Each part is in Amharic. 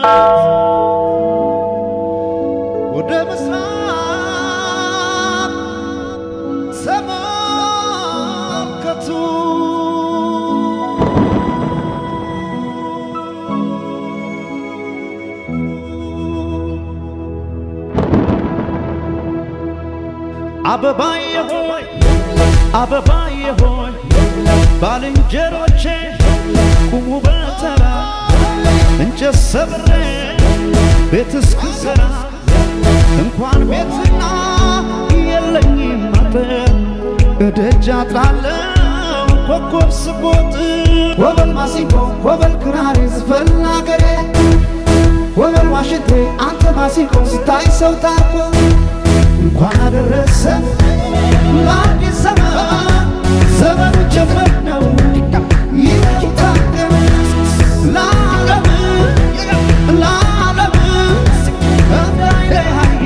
ወደ ምስራቅ ተመልከቱ አበባዬ ሆይ አበባዬ ሆይ ባልንጀሮቼ ቁሙ በተራ እንጨት ሰብሬ ቤት እስክሰራ እንኳን ቤትና የለኝም አጥር እደጃ ጥላለሁ ኮከብ ስቦጥ ወበል ማሲንቆ ወበል ክራር ዝፈን አገሬ ወበል ዋሽንቴ አንተ ማሲንቆ ስታይ ሰው ታኮ እንኳን አደረሰ ለአዲስ ዘመን ዘመኑ ጀመር ነው ይታገም ለዓለም ለዓለም እንዳይለያየ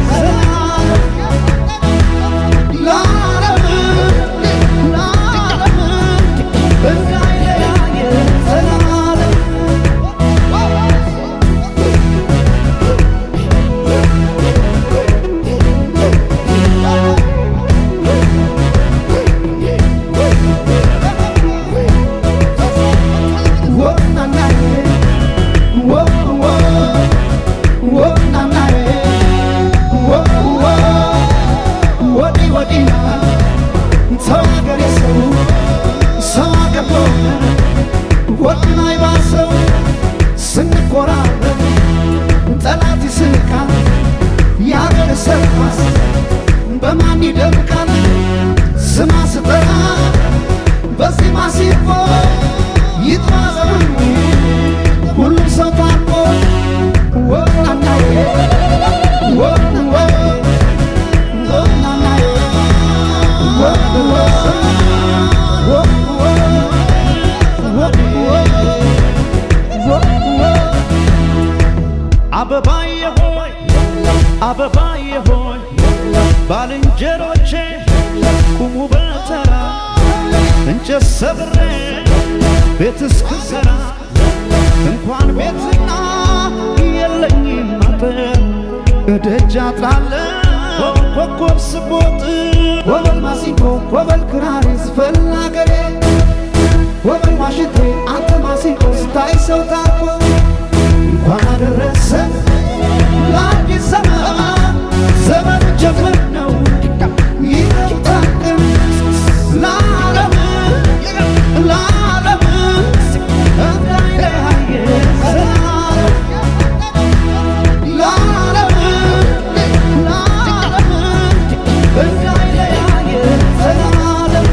ለዓለም ለዓለም እንዳይለያየ ዘላለም በማን ይደምቃል ስማ ስጠራ በዚህ ማሲንቆ ይጥማዘኑ ሁሉም ሰው ታርቆ ወናናዬ ወናናዬ ወናናዬ አበባዬ ሆይ አበባዬ ሆይ ባልንጀሮቼ ቁሙ በተራ እንጨት ሰብሬ ቤት እስክሰራ እንኳን ቤትና የለኝም አጥር እደጃ ጥላለሁ ኮከብ ስቦጥ ወበል ማሲንቆ ወበል ክራር ዝፈን አገሬ ወበል ዋሽንቴ አንተ ማሲንቆ ስታይ ሰው ታኮ እንኳን አደረሰ ለአዲስ ዘመን ዘመኑ ጀመር ነው ይታገም ለዓለም ለዓለም እንዳይለያየ ዘላለም ለዓለም ለዓለም እንዳይለያየ ዘላለም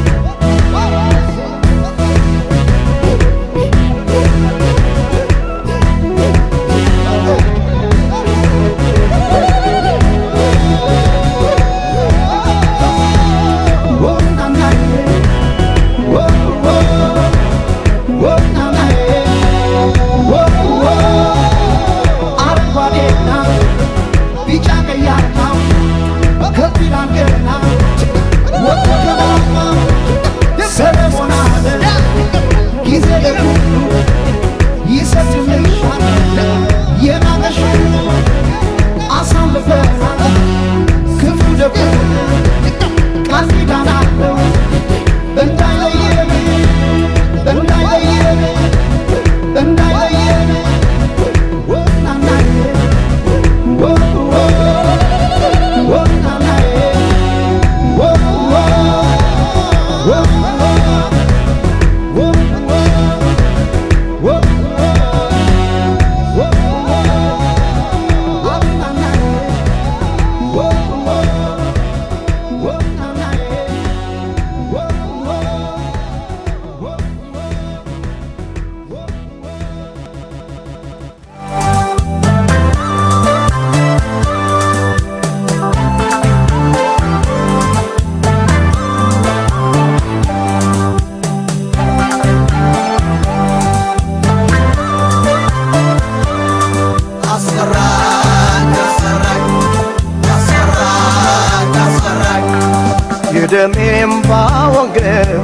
ደሜም ባወንገፍ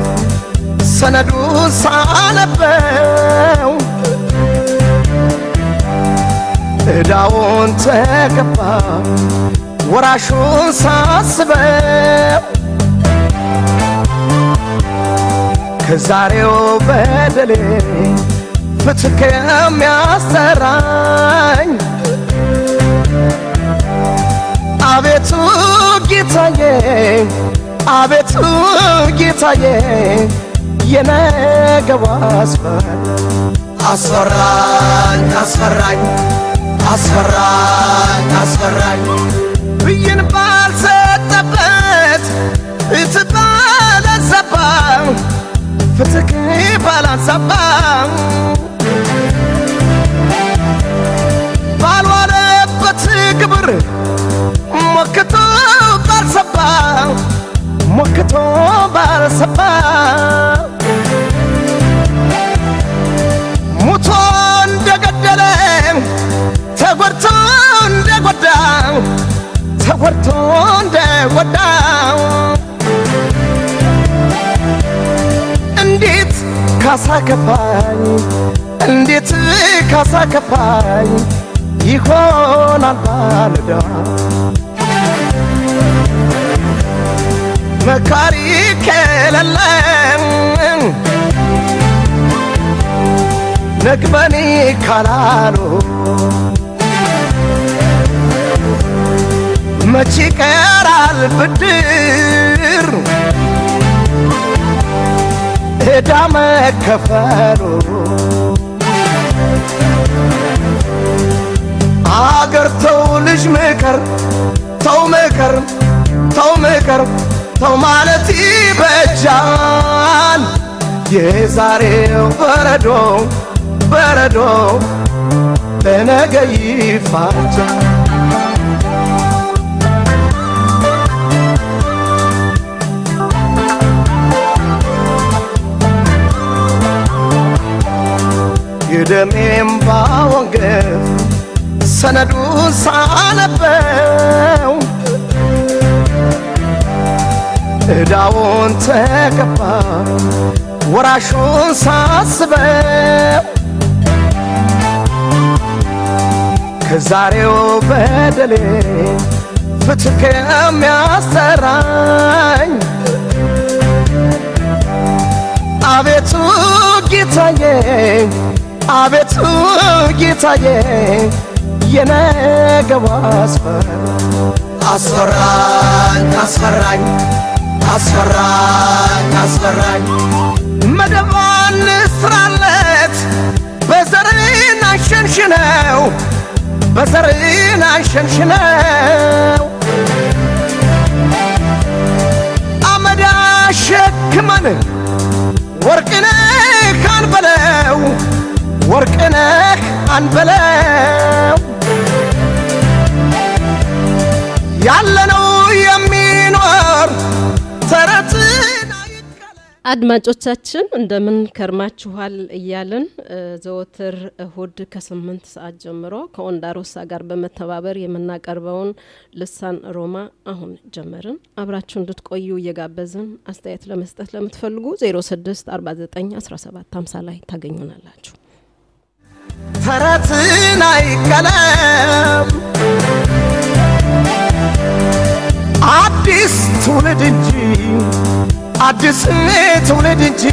ሰነዱ ሳነበው እዳውን ተከፋ ወራሹን ሳስበው ከዛሬው በደሌ ፍትህ የሚያሰራኝ አቤቱ ጌታዬ አቤቱ ጌታዬ የነገው አስፈራኝ አስፈራኝ አስፈራኝ አስፈራኝ ብይን ባልሰጠበት እትባለሰባ ፍትህ ባላንሳባ ባልዋለበት ግብር ሞክቶ ባልሰባ ሞክቶ ባልሰባ ሙቶ እንደገደለ ተጎድቶ እንደጎዳ ተጎድቶ እንደጎዳ እንዴት ካሳ ከፋኝ እንዴት ካሳ ከፋኝ ይሆናል ባልዳ መካሪ ከሌለኝ ነግበኔ ካላሉ መቼ ቀራል ብድር ዕዳ መከፈሉ አገር ተው ልጅ ምከር ተው ምከር ተው ምከር ተው ማለት ይበጃል የዛሬው በረዶ በረዶ ለነገ ይፋጃል የደሜም ባወንገፍ ሰነዱን ሳነበው ዕዳውን ተከፋ ወራሹን ሳስበው ከዛሬው በደሌ ፍትህ የሚያሰራኝ አቤቱ ጌታዬ አቤቱ ጌታዬ የነገው አስፈራኝ አስፈራኝ አስፈራኝ አስፈራኝ መደባን ስራለት በዘርን አንሸንሽነው በዘርን አንሸንሽነው አመዳ ሸክመን ወርቅነህ አንበለው ወርቅነህ አንበለው ያለነው የሚኖር ተረትና አድማጮቻችን እንደምን ከርማችኋል እያልን ዘወትር እሁድ ከ8 ሰዓት ጀምሮ ከኦንዳሮሳ ጋር በመተባበር የምናቀርበውን ልሳን ሮማ አሁን ጀመርን። አብራችሁ እንድትቆዩ እየጋበዝን አስተያየት ለመስጠት ለምትፈልጉ 06491750 ላይ ታገኙናላችሁ። ተረትና ይከለም አዲስ ትውልድ እንጂ አዲስ ትውልድ እንጂ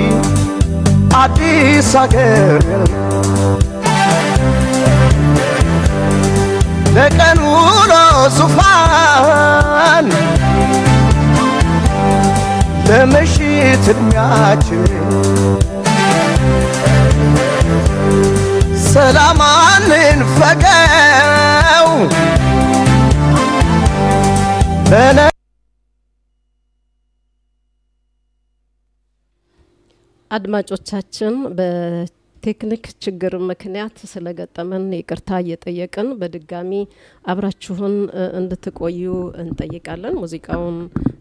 አዲስ አገር ለቀን ውሎ ዙፋን ለምሽት ዕድሜያችን ሰላማንን ፈገው አድማጮቻችን በቴክኒክ ችግር ምክንያት ስለገጠመን ይቅርታ እየጠየቅን በድጋሚ አብራችሁን እንድትቆዩ እንጠይቃለን። ሙዚቃውን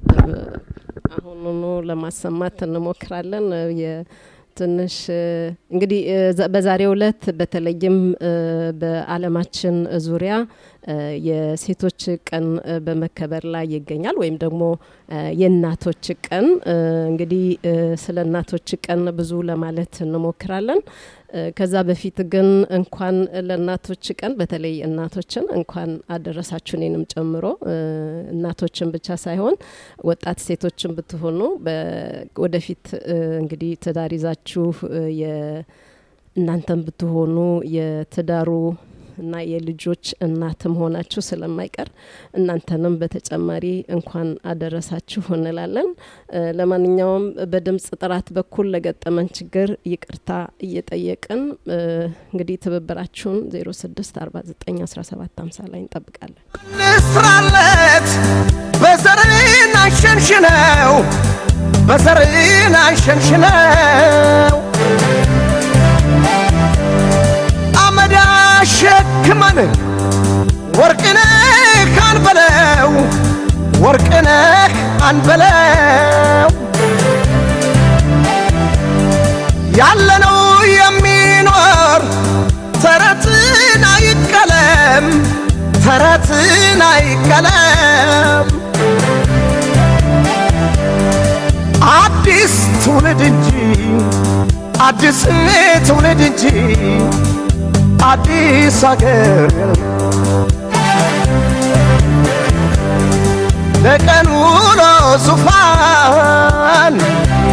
አሁኑኑ ለማሰማት እንሞክራለን። ትንሽ እንግዲህ በዛሬው ዕለት በተለይም በዓለማችን ዙሪያ የሴቶች ቀን በመከበር ላይ ይገኛል ወይም ደግሞ የእናቶች ቀን እንግዲህ ስለ እናቶች ቀን ብዙ ለማለት እንሞክራለን። ከዛ በፊት ግን እንኳን ለእናቶች ቀን በተለይ እናቶችን እንኳን አደረሳችሁ እኔንም ጨምሮ እናቶችን ብቻ ሳይሆን ወጣት ሴቶችን ብትሆኑ ወደፊት እንግዲህ ትዳር ይዛችሁ እናንተም ብትሆኑ የትዳሩ እና የልጆች እናትም ሆናችሁ ስለማይቀር እናንተንም በተጨማሪ እንኳን አደረሳችሁ እንላለን። ለማንኛውም በድምጽ ጥራት በኩል ለገጠመን ችግር ይቅርታ እየጠየቅን እንግዲህ ትብብራችሁን 06491750 ላይ እንጠብቃለን። ንስራለት በዘርን አንሸንሽነው በዘርን አንሸንሽነው አመዳ ሸክመን ወርቅነህ አንበለው ወርቅነህ አንበለው ያለነው የሚኖር ተረትን አይቀለም ተረትን አይቀለም አዲስ ትውልድ እንጂ አዲስ ትውልድ እንጂ አዲስ አገር ለቀን ውሎ ዙፋን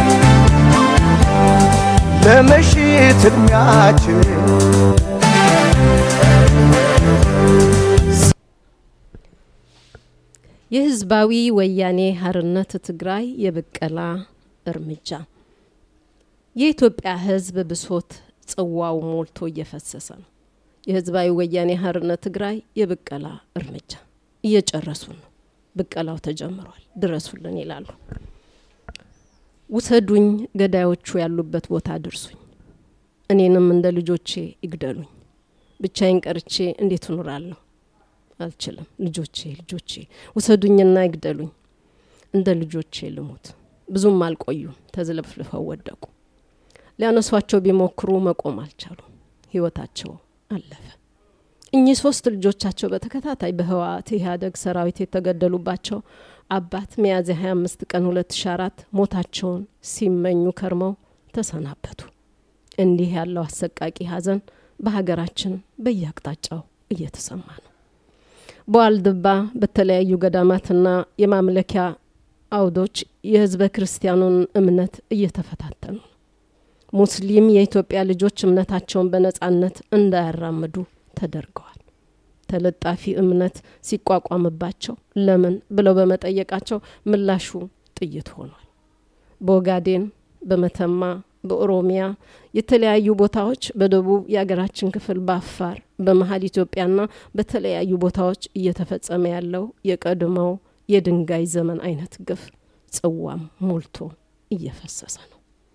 ለምሽት እድሜያችን የህዝባዊ ወያኔ ሓርነት ትግራይ የበቀላ እርምጃ የኢትዮጵያ ህዝብ ብሶት ጽዋው ሞልቶ እየፈሰሰ ነው። የህዝባዊ ወያኔ ሓርነት ትግራይ የበቀላ እርምጃ እየጨረሱ ነው። በቀላው ተጀምሯል። ድረሱልን ይላሉ። ውሰዱኝ ገዳዮቹ ያሉበት ቦታ ድርሱኝ እኔንም እንደ ልጆቼ ይግደሉኝ ብቻዬን ቀርቼ እንዴት እኖራለሁ አልችልም ልጆቼ ውሰዱኝና ይግደሉኝ እንደ ልጆቼ ልሞት ብዙም አልቆዩም ተዝለፍልፈው ወደቁ ሊያነሷቸው ቢሞክሩ መቆም አልቻሉ ህይወታቸው አለፈ እኚህ ሶስት ልጆቻቸው በተከታታይ በህወሓት ኢህአዴግ ሰራዊት የተገደሉባቸው አባት ሚያዝያ 25 ቀን 2004 ሞታቸውን ሲመኙ ከርመው ተሰናበቱ እንዲህ ያለው አሰቃቂ ሐዘን በሀገራችን በየአቅጣጫው እየተሰማ ነው በዋልድባ በተለያዩ ገዳማትና የማምለኪያ አውዶች የህዝበ ክርስቲያኑን እምነት እየተፈታተኑ ሙስሊም የኢትዮጵያ ልጆች እምነታቸውን በነጻነት እንዳያራምዱ ተደርገዋል ተለጣፊ እምነት ሲቋቋምባቸው ለምን ብለው በመጠየቃቸው ምላሹ ጥይት ሆኗል በኦጋዴን በመተማ በኦሮሚያ የተለያዩ ቦታዎች በደቡብ የሀገራችን ክፍል በአፋር በመሃል ኢትዮጵያና በተለያዩ ቦታዎች እየተፈጸመ ያለው የቀድሞው የድንጋይ ዘመን አይነት ግፍ ጽዋም ሞልቶ እየፈሰሰ ነው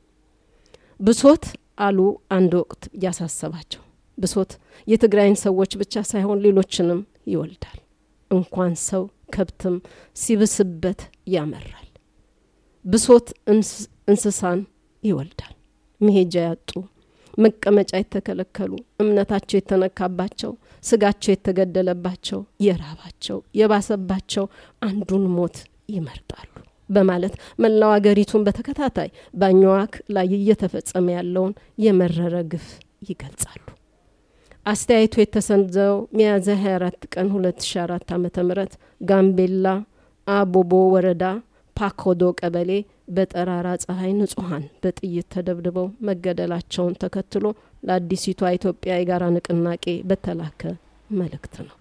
ብሶት አሉ አንድ ወቅት ያሳሰባቸው ብሶት የትግራይን ሰዎች ብቻ ሳይሆን ሌሎችንም ይወልዳል እንኳን ሰው ከብትም ሲብስበት ያመራል ብሶት እንስሳን ይወልዳል መሄጃ ያጡ መቀመጫ የተከለከሉ እምነታቸው የተነካባቸው ስጋቸው የተገደለባቸው የራባቸው የባሰባቸው አንዱን ሞት ይመርጣሉ በማለት መላው አገሪቱን በተከታታይ ባኛዋክ ላይ እየተፈጸመ ያለውን የመረረ ግፍ ይገልጻሉ አስተያየቱ የተሰንዘው ሚያዝያ 24 ቀን 2004 ዓ.ም ጋምቤላ አቦቦ ወረዳ ፓኮዶ ቀበሌ በጠራራ ፀሐይ ንጹሃን በጥይት ተደብድበው መገደላቸውን ተከትሎ ለአዲሲቷ ኢትዮጵያ የጋራ ንቅናቄ በተላከ መልእክት ነው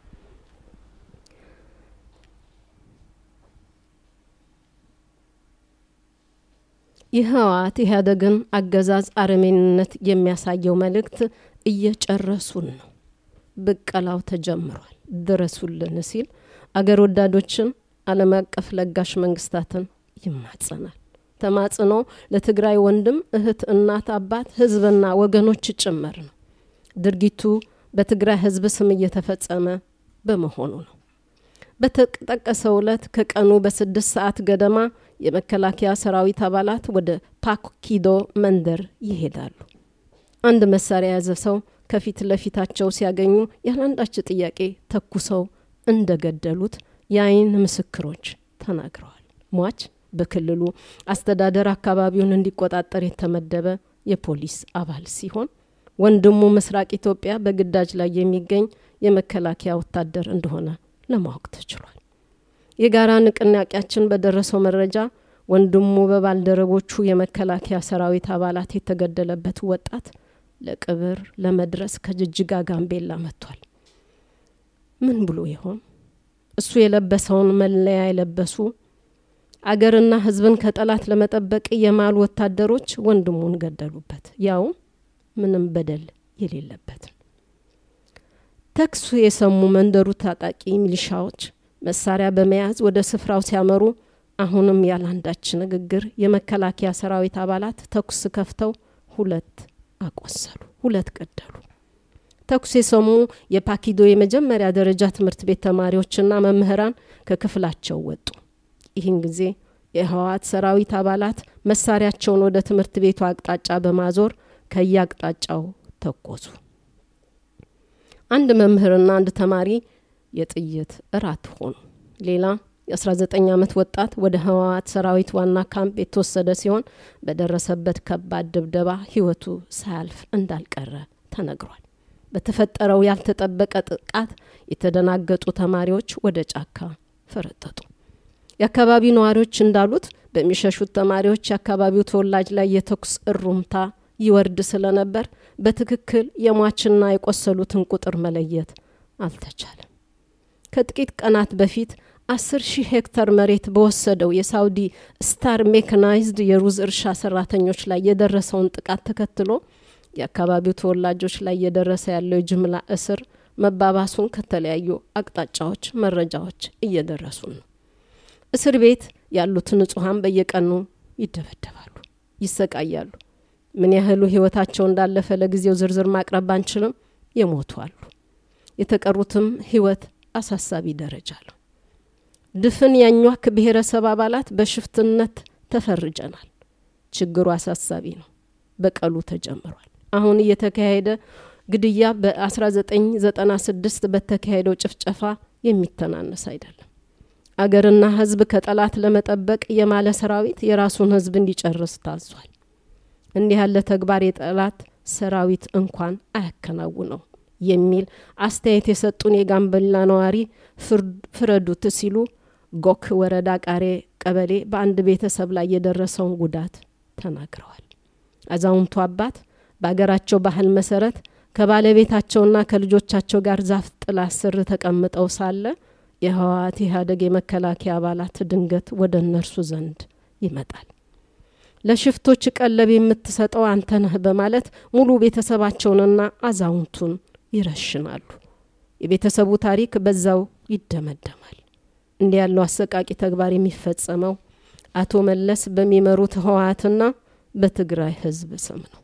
የህወሓት ኢህአዴግን አገዛዝ አረመኔነት የሚያሳየው መልእክት እየጨረሱን ነው በቀላው ተጀምሯል ድረሱልን ሲል አገር ወዳዶችን ዓለም አቀፍ ለጋሽ መንግስታትን ይማጸናል ተማጽኖ ለትግራይ ወንድም እህት እናት አባት ህዝብና ወገኖች ጭምር ነው ድርጊቱ በትግራይ ህዝብ ስም እየተፈጸመ በመሆኑ ነው በተጠቀሰው ዕለት ከቀኑ በ6 ሰዓት ገደማ የመከላከያ ሰራዊት አባላት ወደ ፓኮኪዶ መንደር ይሄዳሉ አንድ መሳሪያ ያዘ ሰው ከፊት ለፊታቸው ሲያገኙ ያላንዳች ጥያቄ ተኩሰው እንደገደሉት የአይን ምስክሮች ተናግረዋል። ሟች በክልሉ አስተዳደር አካባቢውን እንዲቆጣጠር የተመደበ የፖሊስ አባል ሲሆን ወንድሙ ምስራቅ ኢትዮጵያ በግዳጅ ላይ የሚገኝ የመከላከያ ወታደር እንደሆነ ለማወቅ ተችሏል። የጋራ ንቅናቄያችን በደረሰው መረጃ ወንድሙ በባልደረቦቹ የመከላከያ ሰራዊት አባላት የተገደለበት ወጣት ለቅብር ለመድረስ ከጅጅጋ ጋምቤላ መጥቷል። ምን ብሎ ይሆን? እሱ የለበሰውን መለያ የለበሱ አገርና ህዝብን ከጠላት ለመጠበቅ የማሉ ወታደሮች ወንድሙን ገደሉበት፣ ያው ምንም በደል የሌለበት። ተክሱ የሰሙ መንደሩ ታጣቂ ሚሊሻዎች መሳሪያ በመያዝ ወደ ስፍራው ሲያመሩ አሁንም ያላንዳች ንግግር የመከላከያ ሰራዊት አባላት ተኩስ ከፍተው 2 አቆሰሉ፣ 2 ገደሉ። ተኩስ የሰሙ የፓኪዶ የመጀመሪያ ደረጃ ትምህርት ቤት ተማሪዎችና መምህራን ከክፍላቸው ወጡ። ይህን ጊዜ የህወሓት ሰራዊት አባላት መሳሪያቸውን ወደ ትምህርት ቤቱ አቅጣጫ በማዞር ከያቅጣጫው ተኮሱ። አንድ መምህርና አንድ ተማሪ የጥይት እራት ሆኑ። ሌላ የ19 ዓመት ወጣት ወደ ህወሓት ሰራዊት ዋና ካምፕ የተወሰደ ሲሆን በደረሰበት ከባድ ድብደባ ህይወቱ ሳያልፍ እንዳልቀረ ተነግሯል። በተፈጠረው ያልተጠበቀ ጥቃት የተደናገጡ ተማሪዎች ወደ ጫካ ፈረጠጡ። የአካባቢው ነዋሪዎች እንዳሉት በሚሸሹት ተማሪዎች የአካባቢው ተወላጅ ላይ የተኩስ እሩምታ ይወርድ ስለነበር በትክክል የሟችና የቆሰሉትን ቁጥር መለየት አልተቻለም። ከጥቂት ቀናት በፊት 10,000 ሄክታር መሬት በወሰደው የሳውዲ ስታር ሜካናይዝድ የሩዝ እርሻ ሰራተኞች ላይ የደረሰውን ጥቃት ተከትሎ የአካባቢው ተወላጆች ላይ የደረሰ ያለው የጅምላ እስር መባባሱን ከተለያዩ አቅጣጫዎች መረጃዎች እየደረሱ ነው። እስር ቤት ያሉት ንጹሃን በየቀኑ ይደበደባሉ፣ ይሰቃያሉ። ምን ያህሉ ህይወታቸው እንዳለፈ ለጊዜው ዝርዝር ማቅረብ አንችልም። የሞቱ አሉ። የተቀሩትም ህይወት አሳሳቢ ደረጃ ነው። ድፍን ያኟክ ብሔረሰብ አባላት በሽፍትነት ተፈርጀናል። ችግሩ አሳሳቢ ነው። በቀሉ ተጀምሯል። አሁን እየተካሄደ ግድያ በ1996 በተካሄደው ጭፍጨፋ የሚተናነስ አይደለም። አገርና ህዝብ ከጠላት ለመጠበቅ የማለ ሰራዊት የራሱን ህዝብ እንዲጨርስ ታዟል። እንዲህ ያለ ተግባር የጠላት ሰራዊት እንኳን አያከናውነው የሚል አስተያየት የሰጡን የጋምቤላ ነዋሪ ፍረዱት ሲሉ ጎክ ወረዳ ቃሬ ቀበሌ በአንድ ቤተሰብ ላይ የደረሰውን ጉዳት ተናግረዋል። አዛውንቱ አባት በአገራቸው ባህል መሰረት ከባለቤታቸውና ከልጆቻቸው ጋር ዛፍ ጥላ ስር ተቀምጠው ሳለ የህወሓት ኢህአዴግ የመከላከያ አባላት ድንገት ወደ እነርሱ ዘንድ ይመጣል። ለሽፍቶች ቀለብ የምትሰጠው አንተ ነህ በማለት ሙሉ ቤተሰባቸውንና አዛውንቱን ይረሽናሉ። የቤተሰቡ ታሪክ በዛው ይደመደማል። እንዲህ ያለው አሰቃቂ ተግባር የሚፈጸመው አቶ መለስ በሚመሩት ህወሓትና በትግራይ ህዝብ ስም ነው።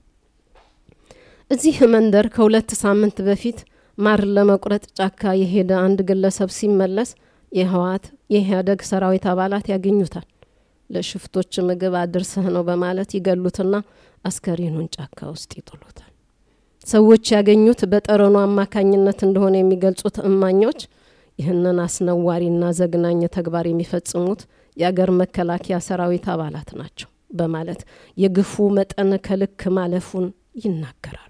እዚህ መንደር ከ2 ሳምንት በፊት ማር ለመቁረጥ ጫካ የሄደ አንድ ግለሰብ ሲመለስ የህወሓት የኢህአዴግ ሰራዊት አባላት ያገኙታል። ለሽፍቶች ምግብ አድርሰህ ነው በማለት ይገሉትና አስከሬኑን ጫካ ውስጥ ይጥሉታል። ሰዎች ያገኙት በጠረኑ አማካኝነት እንደሆነ የሚገልጹት እማኞች ይህንን አስነዋሪና ዘግናኝ ተግባር የሚፈጽሙት የአገር መከላከያ ሰራዊት አባላት ናቸው በማለት የግፉ መጠን ከልክ ማለፉን ይናገራሉ።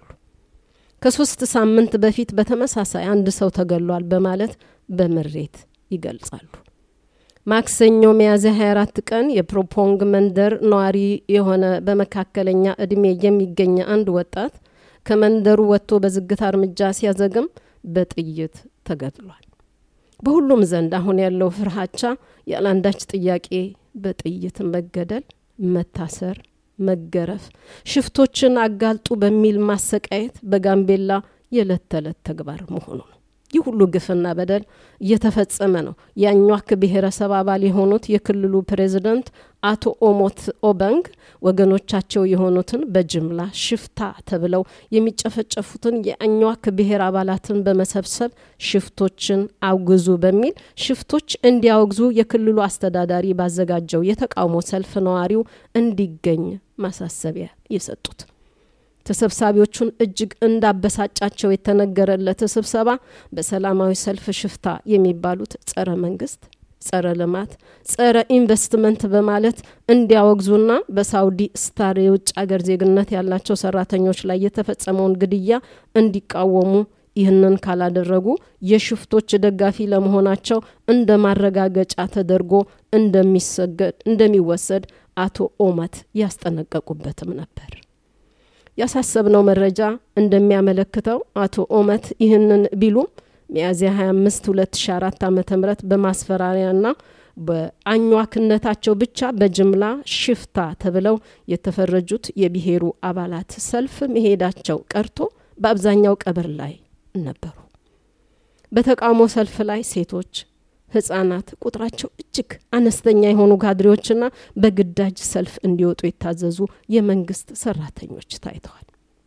ከ3 ሳምንት በፊት በተመሳሳይ አንድ ሰው ተገሏል በማለት በምሬት ይገልጻሉ። ማክሰኞ ሚያዝያ 24 ቀን የፕሮፖንግ መንደር ነዋሪ የሆነ በመካከለኛ እድሜ የሚገኝ አንድ ወጣት ከመንደሩ ወጥቶ በዝግታ እርምጃ ሲያዘግም በጥይት ተገድሏል። በሁሉም ዘንድ አሁን ያለው ፍርሃቻ ያላንዳች ጥያቄ በጥይት መገደል፣ መታሰር፣ መገረፍ፣ ሽፍቶችን አጋልጡ በሚል ማሰቃየት በጋምቤላ የዕለት ተዕለት ተግባር መሆኑ ነው። ይህ ሁሉ ግፍና በደል እየተፈጸመ ነው። ያኛክ ብሔረሰብ አባል የሆኑት የክልሉ ፕሬዝዳንት አቶ ኦሞት ኦባንግ ወገኖቻቸው የሆኑትን በጅምላ ሽፍታ ተብለው የሚጨፈጨፉትን የአኛክ ብሔር አባላትን በመሰብሰብ ሽፍቶችን አውግዙ በሚል ሽፍቶች እንዲያወግዙ የክልሉ አስተዳዳሪ ባዘጋጀው የተቃውሞ ሰልፍ ነዋሪው እንዲገኝ ማሳሰቢያ የሰጡት። ተሰብሳቢዎቹን እጅግ እንዳበሳጫቸው የተነገረለት ስብሰባ በሰላማዊ ሰልፍ ሽፍታ የሚባሉት ጸረ መንግስት፣ ጸረ ልማት፣ ጸረ ኢንቨስትመንት በማለት እንዲያወግዙና በሳውዲ ስታር የውጭ አገር ዜግነት ያላቸው ሰራተኞች ላይ የተፈጸመውን ግድያ እንዲቃወሙ ይህንን ካላደረጉ የሽፍቶች ደጋፊ ለመሆናቸው እንደማረጋገጫ ተደርጎ እንደሚወሰድ አቶ ኦመት ያስጠነቀቁበትም ነበር። ያሳሰብነው መረጃ እንደሚያመለክተው አቶ ኦመት ይህንን ቢሉ ሚያዝያ 25 2004 ዓ.ም በማስፈራሪያና በአኟክነታቸው ብቻ በጅምላ ሽፍታ ተብለው የተፈረጁት የብሔሩ አባላት ሰልፍ መሄዳቸው ቀርቶ በአብዛኛው ቀብር ላይ ነበሩ። በተቃውሞ ሰልፍ ላይ ሴቶች፣ ህፃናት ቁጥራቸው እጅግ አነስተኛ የሆኑ ካድሬዎችና በግዳጅ ሰልፍ እንዲወጡ የታዘዙ የመንግስት ሰራተኞች ታይተዋል።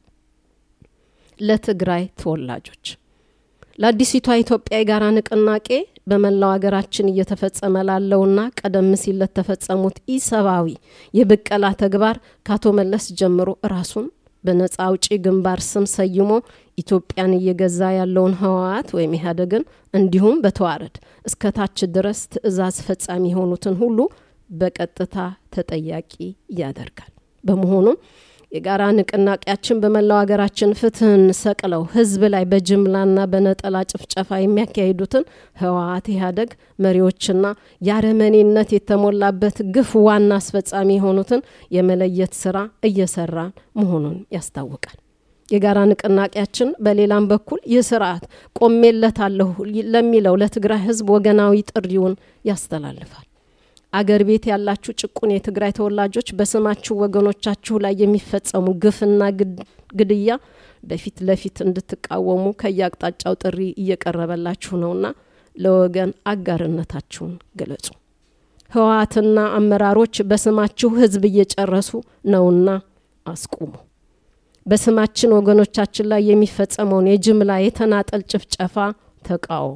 ለትግራይ ተወላጆች ለአዲሲቷ ኢትዮጵያ የጋራ ንቅናቄ በመላው ሀገራችን እየተፈጸመ ላለውና ቀደም ሲል ለተፈጸሙት ኢሰባዊ የብቀላ ተግባር ካቶ መለስ ጀምሮ ራሱን በነጻ አውጪ ግንባር ስም ሰይሞ ኢትዮጵያን እየገዛ ያለውን ህወሓት ወይም ኢህአዴግን እንዲሁም በተዋረድ እስከታች ድረስ ትዕዛዝ ፈጻሚ የሆኑትን ሁሉ በቀጥታ ተጠያቂ ያደርጋል። በመሆኑም የጋራ ንቅናቄያችን በመላው ሀገራችን ፍትህን ሰቅለው ህዝብ ላይ በጅምላና በነጠላ ጭፍጨፋ የሚያካሂዱትን ህወሓት ኢህአዴግ መሪዎችና ያረመኔነት የተሞላበት ግፍ ዋና አስፈጻሚ የሆኑትን የመለየት ስራ እየሰራ መሆኑን ያስታውቃል። የጋራ ንቅናቄያችን በሌላም በኩል የሥርዓት ቆሜለታለሁ ለሚለው ለትግራይ ህዝብ ወገናዊ ጥሪውን ያስተላልፋል። አገር ቤት ያላችሁ ጭቁን የትግራይ ተወላጆች በስማችሁ ወገኖቻችሁ ላይ የሚፈጸሙ ግፍና ግድያ በፊት ለፊት እንድትቃወሙ ከያቅጣጫው ጥሪ እየቀረበላችሁ ነውና ለወገን አጋርነታችሁን ገለጹ። ህወሓትና አመራሮች በስማችሁ ህዝብ እየጨረሱ ነውና አስቁሙ። በስማችን ወገኖቻችን ላይ የሚፈጸመውን የጅምላ የተናጠል ጭፍጨፋ ተቃወሙ።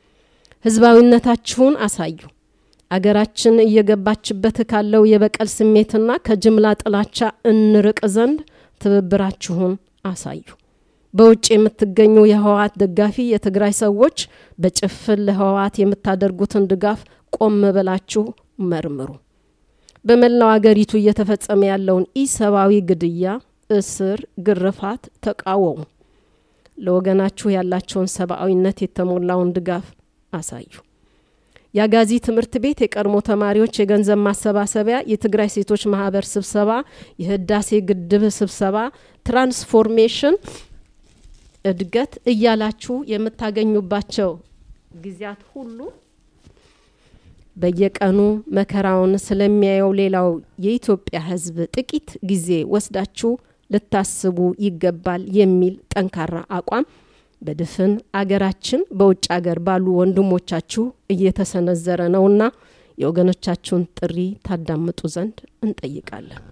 ህዝባዊነታችሁን አሳዩ። አገራችን እየገባችበት ካለው የበቀል ስሜትና ከጅምላ ጥላቻ እንርቅ ዘንድ ትብብራችሁን አሳዩ። በውጭ የምትገኙ የህወሓት ደጋፊ የትግራይ ሰዎች በጭፍን ለህወሓት የምታደርጉትን ድጋፍ ቆም ብላችሁ መርምሩ። በመላው አገሪቱ እየተፈጸመ ያለውን ኢሰባዊ ግድያ፣ እስር፣ ግርፋት ተቃወሙ። ለወገናችሁ ያላችሁን ሰብአዊነት የተሞላውን ድጋፍ አሳዩ። ያጋዚ ትምህርት ቤት የቀድሞ ተማሪዎች የገንዘብ ማሰባሰቢያ፣ የትግራይ ሴቶች ማህበር ስብሰባ፣ የህዳሴ ግድብ ስብሰባ፣ ትራንስፎርሜሽን እድገት እያላችሁ የምታገኙባቸው ጊዜያት ሁሉ በየቀኑ መከራውን ስለሚያየው ሌላው የኢትዮጵያ ህዝብ ጥቂት ጊዜ ወስዳችሁ ልታስቡ ይገባል የሚል ጠንካራ አቋም በድፍን አገራችን በውጭ አገር ባሉ ወንድሞቻችሁ እየተሰነዘረ ነውና የወገኖቻችሁን ጥሪ ታዳምጡ ዘንድ እንጠይቃለን።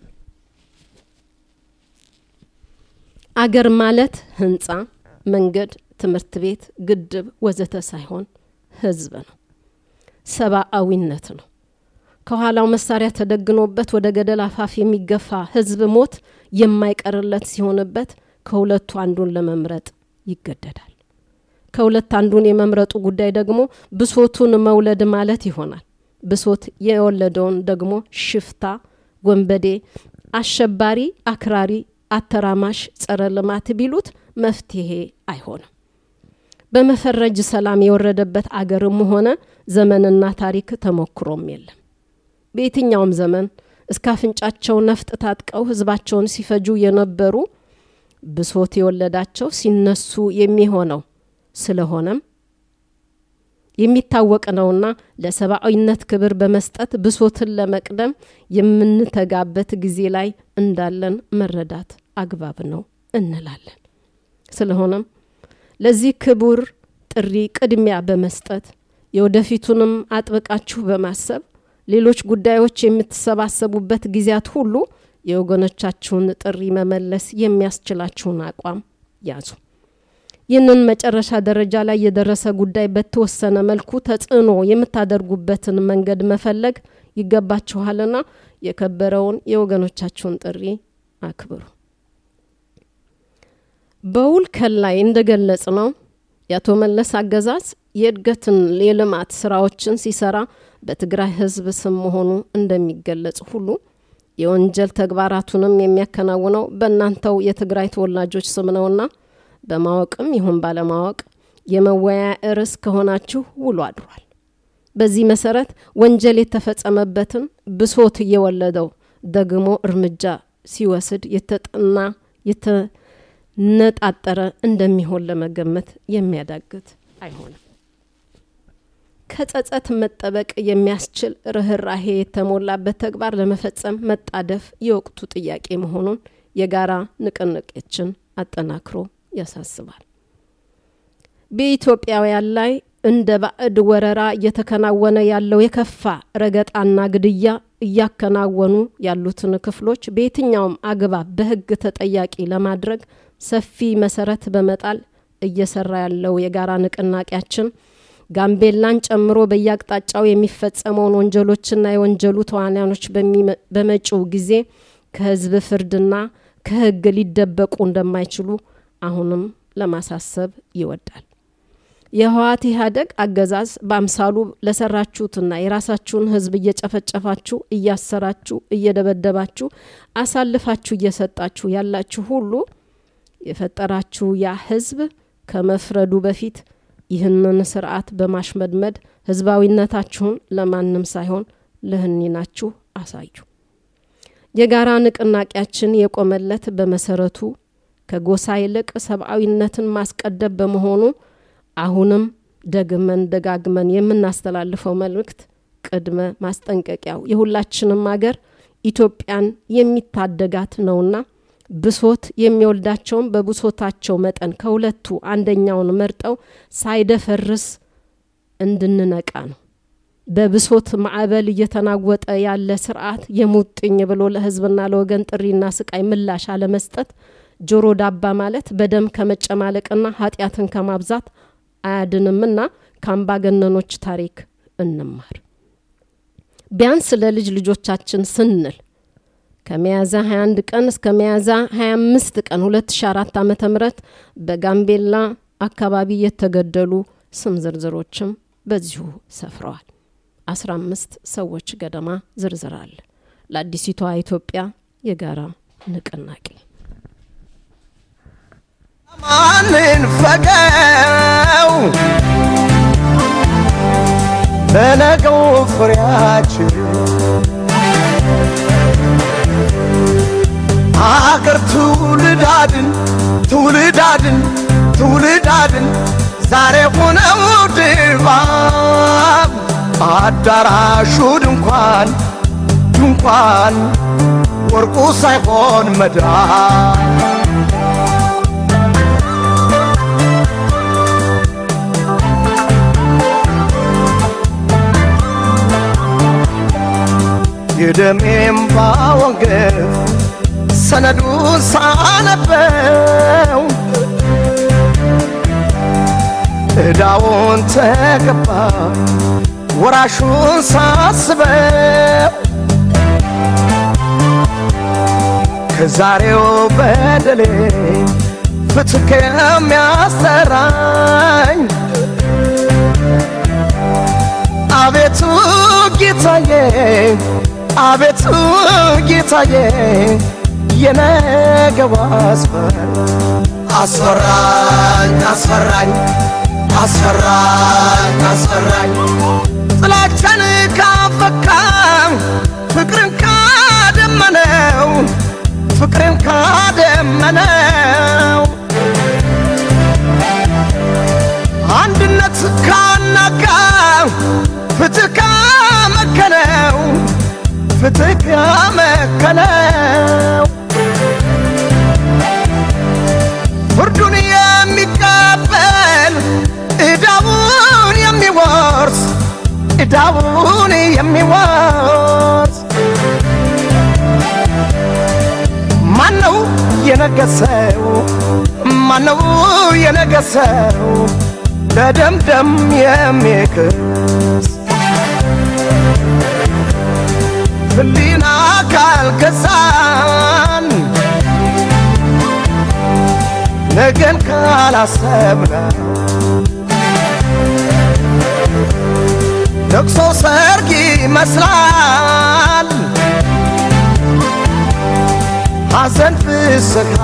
አገር ማለት ህንጻ፣ መንገድ፣ ትምህርት ቤት፣ ግድብ ወዘተ ሳይሆን ህዝብ ነው። ሰብአዊነት ነው። ከኋላው መሳሪያ ተደግኖበት ወደ ገደል አፋፍ የሚገፋ ህዝብ ሞት የማይቀርለት ሲሆንበት ከሁለቱ አንዱን ለመምረጥ ይገደዳል። ከሁለት አንዱን የመምረጡ ጉዳይ ደግሞ ብሶቱን መውለድ ማለት ይሆናል። ብሶት የወለደውን ደግሞ ሽፍታ፣ ወንበዴ፣ አሸባሪ፣ አክራሪ፣ አተራማሽ፣ ጸረ ልማት ቢሉት መፍትሄ አይሆንም። በመፈረጅ ሰላም የወረደበት አገርም ሆነ ዘመንና ታሪክ ተሞክሮም የለም። በየትኛውም ዘመን እስካፍንጫቸው ነፍጥ ታጥቀው ህዝባቸውን ሲፈጁ የነበሩ ብሶት የወለዳቸው ሲነሱ የሚሆነው ስለሆነም የሚታወቅ ነውና ለሰብአዊነት ክብር በመስጠት ብሶትን ለመቅደም የምንተጋበት ጊዜ ላይ እንዳለን መረዳት አግባብ ነው እንላለን። ስለሆነም ለዚህ ክቡር ጥሪ ቅድሚያ በመስጠት የወደፊቱንም አጥብቃችሁ በማሰብ ሌሎች ጉዳዮች የምትሰባሰቡበት ጊዜያት ሁሉ የወገኖቻችሁን ጥሪ መመለስ የሚያስችላችሁን አቋም ያዙ። ይህንን መጨረሻ ደረጃ ላይ የደረሰ ጉዳይ በተወሰነ መልኩ ተጽዕኖ የምታደርጉበትን መንገድ መፈለግ ይገባችኋልና የከበረውን የወገኖቻችሁን ጥሪ አክብሩ። በውል ከላይ እንደገለጽ ነው ያቶ መለስ አገዛዝ የእድገትን የልማት ስራዎችን ሲሰራ በትግራይ ህዝብ ስም መሆኑ እንደሚገለጽ ሁሉ የወንጀል ተግባራቱንም የሚያከናውነው በእናንተው የትግራይ ተወላጆች ስም ነውና በማወቅም ይሁን ባለማወቅ የመወያያ ርዕስ ከሆናችሁ ውሎ አድሯል። በዚህ መሰረት ወንጀል የተፈጸመበትን ብሶት እየወለደው ደግሞ እርምጃ ሲወስድ የተጠና የተነጣጠረ እንደሚሆን ለመገመት የሚያዳግት አይሆንም። ከጸጸት መጠበቅ የሚያስችል ርህራሄ የተሞላበት ተግባር ለመፈጸም መጣደፍ የወቅቱ ጥያቄ መሆኑን የጋራ ንቅናቄያችን አጠናክሮ ያሳስባል። በኢትዮጵያውያን ላይ እንደ ባዕድ ወረራ እየተከናወነ ያለው የከፋ ረገጣና ግድያ እያከናወኑ ያሉትን ክፍሎች በየትኛውም አግባብ በህግ ተጠያቂ ለማድረግ ሰፊ መሰረት በመጣል እየሰራ ያለው የጋራ ንቅናቄያችን ጋምቤላን ጨምሮ በያቅጣጫው የሚፈጸመውን ወንጀሎችና የወንጀሉ ተዋናዮች በመጪው ጊዜ ከህዝብ ፍርድና ከህግ ሊደበቁ እንደማይችሉ አሁንም ለማሳሰብ ይወዳል። የህወሓት ኢህአዴግ አገዛዝ በአምሳሉ ለሰራችሁትና የራሳችሁን ህዝብ እየጨፈጨፋችሁ እያሰራችሁ እየደበደባችሁ አሳልፋችሁ እየሰጣችሁ ያላችሁ ሁሉ የፈጠራችሁ ያ ህዝብ ከመፍረዱ በፊት ይህንን ስርዓት በማሽመድመድ ህዝባዊነታችሁን ለማንም ሳይሆን ለህኒናችሁ አሳዩ። የጋራ ንቅናቄያችን የቆመለት በመሰረቱ ከጎሳ ይልቅ ሰብአዊነትን ማስቀደም በመሆኑ አሁንም ደጋግመን የምናስተላልፈው መልእክት ቅድመ ማስጠንቀቂያው የሁላችንም ሀገር ኢትዮጵያን የሚታደጋት ነውና ብሶት የሚወልዳቸውን በብሶታቸው መጠን ከሁለቱ አንደኛውን መርጠው ሳይደፈርስ እንድንነቃ ነው። በብሶት ማዕበል እየተናወጠ ያለ ስርዓት የሙጥኝ ብሎ ለህዝብና ለወገን ጥሪና ስቃይ ምላሽ አለመስጠት ጆሮ ዳባ ማለት በደም ከመጨማለቅና ኃጢያትን ከማብዛት አያድንምና ካምባገነኖች ታሪክ እንማር። ቢያንስ ለልጅ ልጆቻችን ስንል ከሚያዝያ 21 ቀን እስከ ሚያዝያ 25 ቀን 2004 ዓ.ም በጋምቤላ አካባቢ የተገደሉ ስም ዝርዝሮችም በዚሁ ሰፍረዋል። 15 ሰዎች ገደማ ዝርዝራል። ለአዲሲቷ ኢትዮጵያ የጋራ ንቅናቄ ማንን ፈቀው በነገው ፍሬያችን አገር ትውልዳድን ዛሬ ሆነው ድባብ አዳራሹ ድንኳን ወርቁ ሳይሆን መዳብ የደሜም ባወንገፍ ሰነዱን ሳነበው እዳውን ተገባ ወራሹን ሳስበው ከዛሬው በደሌ ፍትህ የሚያስጠራኝ አቤቱ ጌታዬ የነገው አስፈራኝ ጥላቻን ካፈካ ፍቅርን ካደመነው አንድነት ካናጋ ፍትህ ካመከነው ፍርዱን የሚቀበል እዳውን የሚወርስ ማነው የነገሰው ለደምደም የሚክስ ህሊና ካልገዛን ነገን ካላሰብነ ለቅሶ ሰርግ ይመስላል ሐዘን ፍስሐ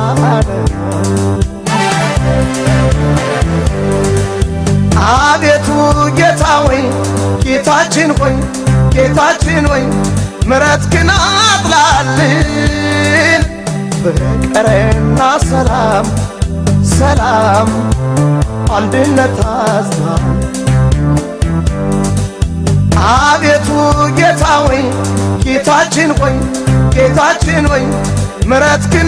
አቤቱ ጌታ ሆይ ጌታችን ሆይ ጌታችን ሆይ ምሕረት ግን አጥላልን ፍቅርና ሰላም ሰላም አንድነት አዝናን አቤቱ ጌታ ሆይ ጌታችን ሆይ ጌታችን ሆይ ምሕረት ግን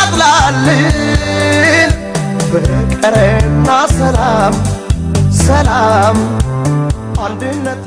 አጥላልን ፍቅርና ሰላም ሰላም አንድነት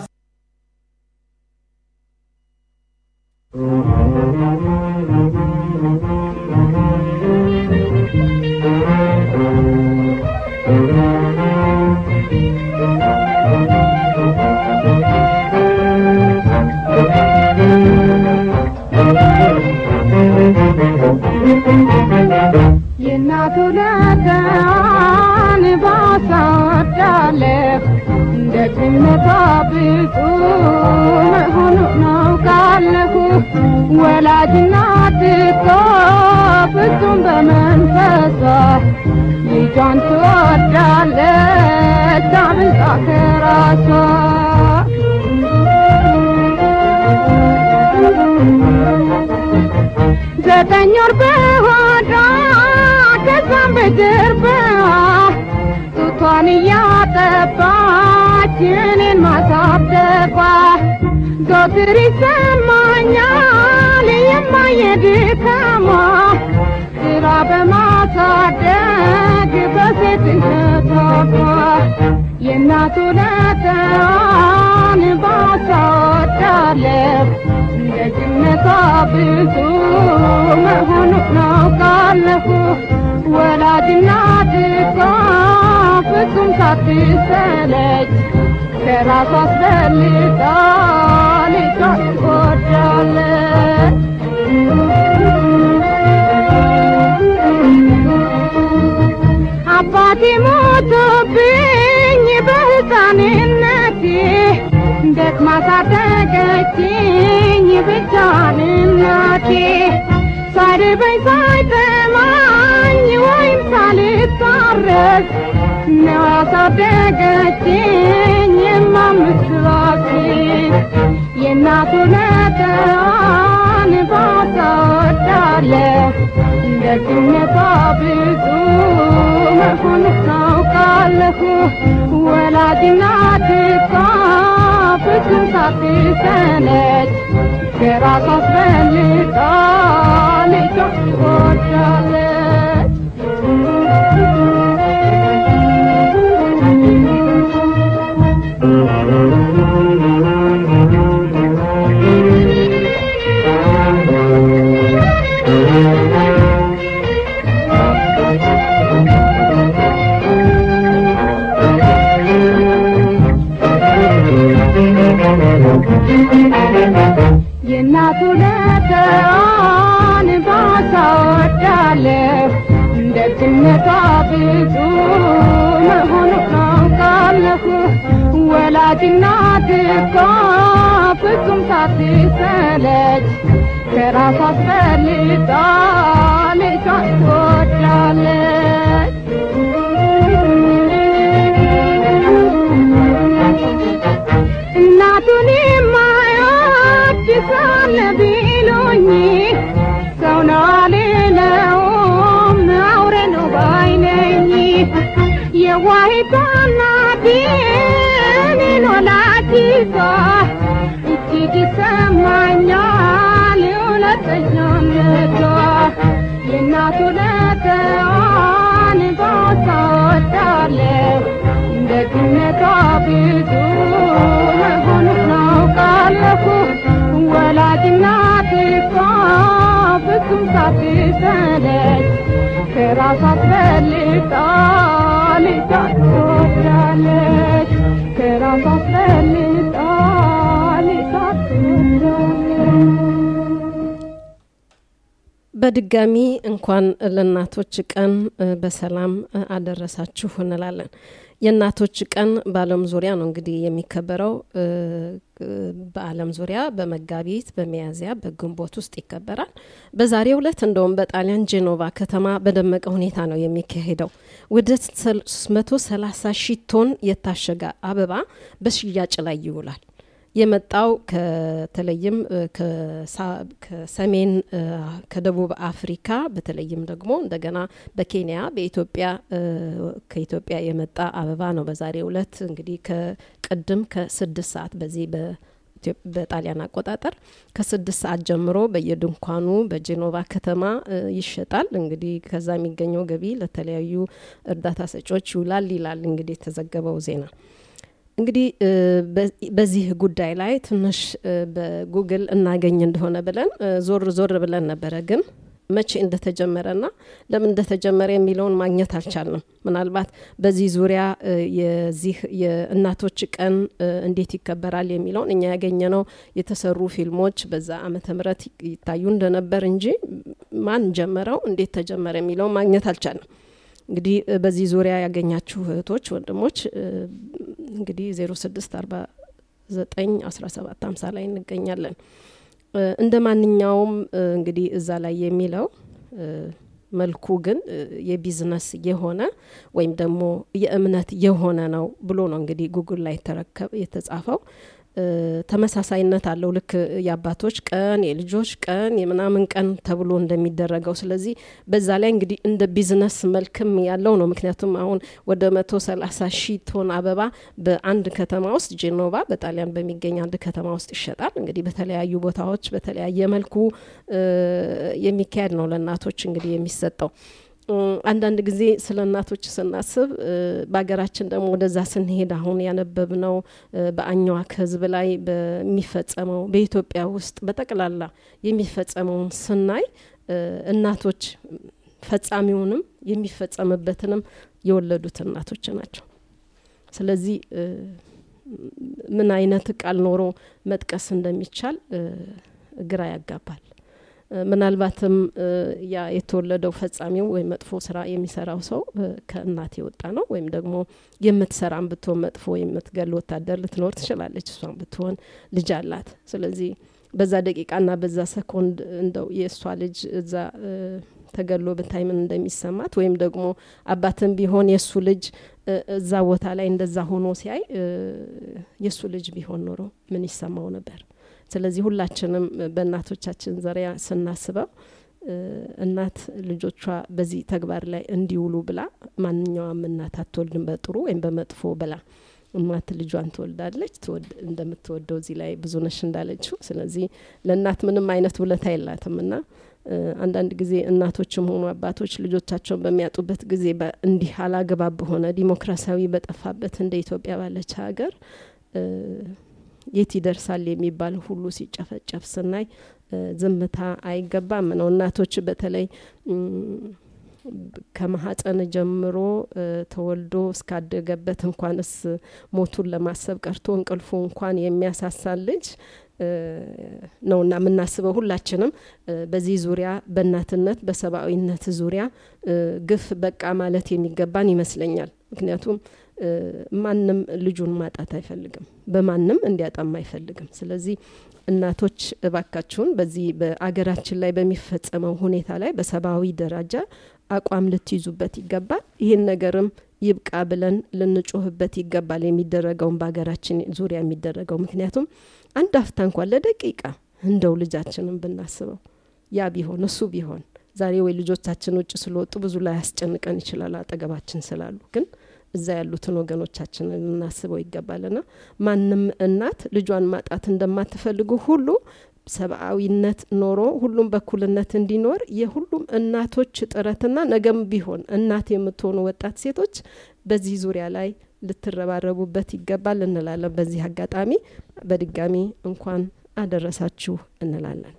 የናቱ ለታን ባሳዳለፍ ደግነቷ ብዙ መሆኑን አውቃለሁ ወላጅ እናት እኮ ፍጹም በመንፈሷ ልጇን ትወዳለች አብልጣ ከራሷ ዘጠኝ ወር በሆዷ ከዛም በጀርባዋ ጡቷን እያጠባች እኔን ማሳደጓ ዘወትር ይሰማኛል የማየ ድካሟ ስራ በማሳደግ በሴትነቷ የእናቱ ለታን ባሳወዳለሁ ደግነቷ ብዙ መሆኑን አውቃለሁ ወላጅ እናት እኮ ፍጹም ሳትሰለች ከራሷ አስበልጣ ልጇን ትወዳለች አባቴ ሞቶብኝ በሕፃንነቴ ደክማ ሳደገችኝ ብቻዋን እናቴ ሳይርበኝ ሳይጠማኝ ወይም ሳልታረስ ነው ያሳደገችኝ የማምስራችን የእናቱ ለታን ባሳወዳለሁ ደግነቷ ብዙ መሆኑን አውቃለሁ ወላጅ እናት እኮ ፍጹም ሳትሰለች ከራሷ አስበልጣ ልጇን ትወዳለች የእናቱ ለታን ባሳወዳለሁ ደግነቷ ብዙ መሆኑን አውቃለሁ ወላጅ እናት እኮ ፍጹም ሳትሰለች ከራሷ አስበልጣ ልጇን ትወዳለች እናቱን የማይወድ ሳለ ቢሉኝ ሰው ነው አልለውም አውሬ ነው ባይ ነኝ የዋሂቷ እናቴ እኔን ወላዲቷ እጅግ ይሰማኛል እውነተኛነቷ የእናቱ ለታን ባሳወዳለሁ ደግነቷ ብዙ መሆኑን አውቃለሁ ወላጅ እናት እኮ ፍጹም ሳትሰለች ከራሷ አስበልጣ ልጇን ትወዳለች ከራሷ አስበልጣ ልጇን ትወዳለች በድጋሚ እንኳን ለእናቶች ቀን በሰላም አደረሳችሁ እንላለን። የእናቶች ቀን በዓለም ዙሪያ ነው እንግዲህ የሚከበረው። በዓለም ዙሪያ በመጋቢት በሚያዝያ በግንቦት ውስጥ ይከበራል። በዛሬው ዕለት እንደውም በጣሊያን ጄኖቫ ከተማ በደመቀ ሁኔታ ነው የሚካሄደው። ወደ 130,000 ቶን የታሸገ አበባ በሽያጭ ላይ ይውላል። የመጣው ከተለይም ከሰሜን ከደቡብ አፍሪካ በተለይም ደግሞ እንደገና በኬንያ በኢትዮጵያ ከኢትዮጵያ የመጣ አበባ ነው። በዛሬው ዕለት እንግዲህ ከቅድም ከ6 ሰዓት በዚህ በጣሊያን አቆጣጠር ከ6 ሰዓት ጀምሮ በየድንኳኑ በጄኖቫ ከተማ ይሸጣል። እንግዲህ ከዛ የሚገኘው ገቢ ለተለያዩ እርዳታ ሰጪዎች ይውላል ይላል እንግዲህ የተዘገበው ዜና። እንግዲህ በዚህ ጉዳይ ላይ ትንሽ በጉግል እናገኝ እንደሆነ ብለን ዞር ብለን ነበረ። ግን መቼ እንደተጀመረና ለምን እንደተጀመረ የሚለውን ማግኘት አልቻልንም። ምናልባት በዚህ ዙሪያ የዚህ የእናቶች ቀን እንዴት ይከበራል የሚለውን እኛ ያገኘነው የተሰሩ ፊልሞች በዛ ዓመተ ምህረት ይታዩ እንደነበር እንጂ ማን ጀመረው እንዴት ተጀመረ የሚለውን ማግኘት አልቻልንም። እንግዲህ በዚህ ዙሪያ ያገኛችሁ እህቶች ወንድሞች እንግዲህ 06491750 ላይ እንገኛለን። እንደማንኛውም እንግዲህ እዛ ላይ የሚለው መልኩ ግን የቢዝነስ የሆነ ወይም ደግሞ የእምነት የሆነ ነው ብሎ ነው እንግዲህ ጉግል ላይ የተጻፈው። ተመሳሳይነት አለው ልክ የአባቶች ቀን የልጆች ቀን የምናምን ቀን ተብሎ እንደሚደረገው። ስለዚህ በዛ ላይ እንግዲህ እንደ ቢዝነስ መልክም ያለው ነው። ምክንያቱም አሁን ወደ 130,000 ቶን አበባ በአንድ ከተማ ውስጥ ጄኖቫ በጣሊያን በሚገኝ አንድ ከተማ ውስጥ ይሸጣል። እንግዲህ በተለያዩ ቦታዎች በተለያየ መልኩ የሚካሄድ ነው ለእናቶች እንግዲህ የሚሰጠው። አንዳንድ ጊዜ ስለ እናቶች ስናስብ በአገራችን ደግሞ ወደዛ ስንሄድ አሁን ያነበብነው በአኝዋክ ህዝብ ላይ በሚፈጸመው በኢትዮጵያ ውስጥ በጠቅላላ የሚፈጸመውን ስናይ እናቶች ፈጻሚውንም የሚፈጸምበትንም የወለዱት እናቶች ናቸው። ስለዚህ ምን አይነት ቃል ኖሮ መጥቀስ እንደሚቻል ግራ ያጋባል። ምናልባትም ያ የተወለደው ፈጻሚው ወይ መጥፎ ስራ የሚሰራው ሰው ከእናት የወጣ ነው ወይም ደግሞ የምትሰራም ብትሆን መጥፎ የምትገል ወታደር ልትኖር ትችላለች። እሷም ብትሆን ልጅ አላት። ስለዚህ በዛ ደቂቃና በዛ ሰኮንድ እንደው የእሷ ልጅ እዛ ተገሎ ብታይ ምን እንደሚሰማት ወይም ደግሞ አባትም ቢሆን የሱ ልጅ እዛ ቦታ ላይ እንደዛ ሆኖ ሲያይ የሱ ልጅ ቢሆን ኖሮ ምን ይሰማው ነበር? ስለዚህ ሁላችንም በእናቶቻችን ዙሪያ ስናስበው እናት ልጆቿ በዚህ ተግባር ላይ እንዲውሉ ብላ ማንኛውም እናት አትወልድም በጥሩ ወይም በመጥፎ ብላ እናት ልጇን ትወልዳለች እንደምትወደው እዚህ ላይ ብዙ ነሽ እንዳለችው። ስለዚህ ለእናት ምንም አይነት ውለታ የላትምና አንዳንድ ጊዜ እናቶችም ሆኑ አባቶች ልጆቻቸውን በሚያጡበት ጊዜ እንዲህ አላግባብ ሆነ ዲሞክራሲያዊ በጠፋበት እንደ ኢትዮጵያ ባለች ሀገር የት ይደርሳል የሚባል ሁሉ ሲጨፈጨፍ ስናይ ዝምታ አይገባም ነው። እናቶች በተለይ ከማህፀን ጀምሮ ተወልዶ እስካደገበት እንኳንስ ሞቱን ለማሰብ ቀርቶ እንቅልፉ እንኳን የሚያሳሳል ልጅ ነውና የምናስበው ሁላችንም በዚህ ዙሪያ በእናትነት በሰብአዊነት ዙሪያ ግፍ በቃ ማለት የሚገባን ይመስለኛል። ምክንያቱም ማንም ልጁን ማጣት አይፈልግም፣ በማንም እንዲያጣም አይፈልግም። ስለዚህ እናቶች እባካችሁን በዚህ በአገራችን ላይ በሚፈጸመው ሁኔታ ላይ በሰብአዊ ደረጃ አቋም ልትይዙበት ይገባል። ይሄን ነገርም ይብቃ ብለን ልንጮህበት ይገባል። የሚደረገውን በአገራችን ዙሪያ የሚደረገው ምክንያቱም አንድ አፍታ እንኳን ለደቂቃ እንደው ልጃችንን ብናስበው ያ ቢሆን እሱ ቢሆን ዛሬ ወይ ልጆቻችን ውጭ ስለወጡ ብዙ ላይ ያስጨንቀን ይችላል አጠገባችን ስላሉ፣ ግን እዛ ያሉትን ወገኖቻችንን ልናስበው ይገባልና ማንም እናት ልጇን ማጣት እንደማትፈልጉ ሁሉ ሰብአዊነት ኖሮ ሁሉም በኩልነት እንዲኖር የሁሉም እናቶች ጥረትና ነገም ቢሆን እናት የምትሆኑ ወጣት ሴቶች በዚህ ዙሪያ ላይ ልትረባረቡበት ይገባል እንላለን። በዚህ አጋጣሚ በድጋሚ እንኳን አደረሳችሁ እንላለን።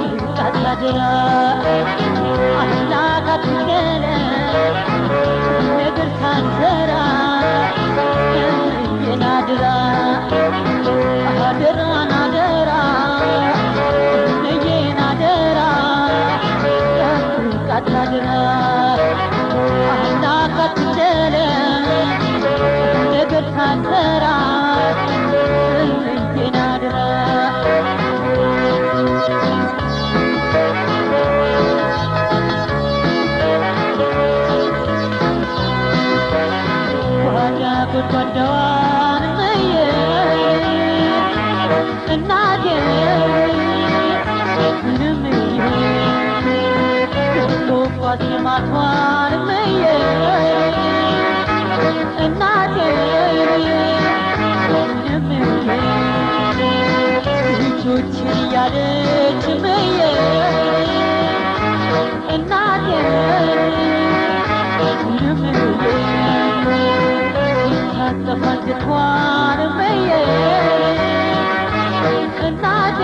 Allah ሳንሰራ የናድራ አደራ ናደራ የናደራ ካታድራ አናካትደለ ነገር ሳንሰራ የናድራ ጎዳዋን መየ እናቴ ምንም ሎቋት ማቷን መየ እናቴ ምንም ልጆችን እያለች መየ እናቴ ምንም ተፈንድቷን መየ እናቴ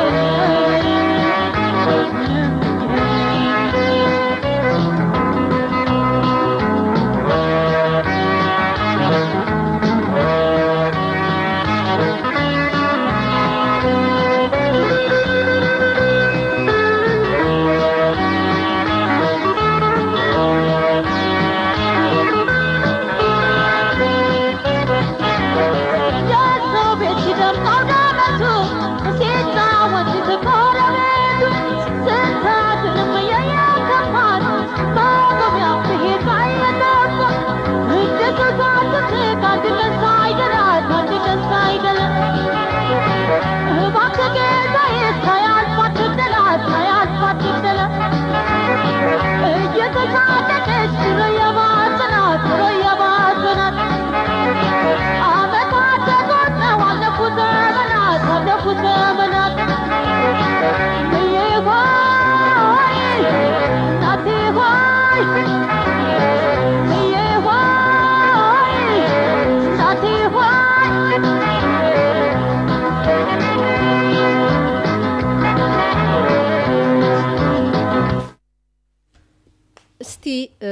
እስቲ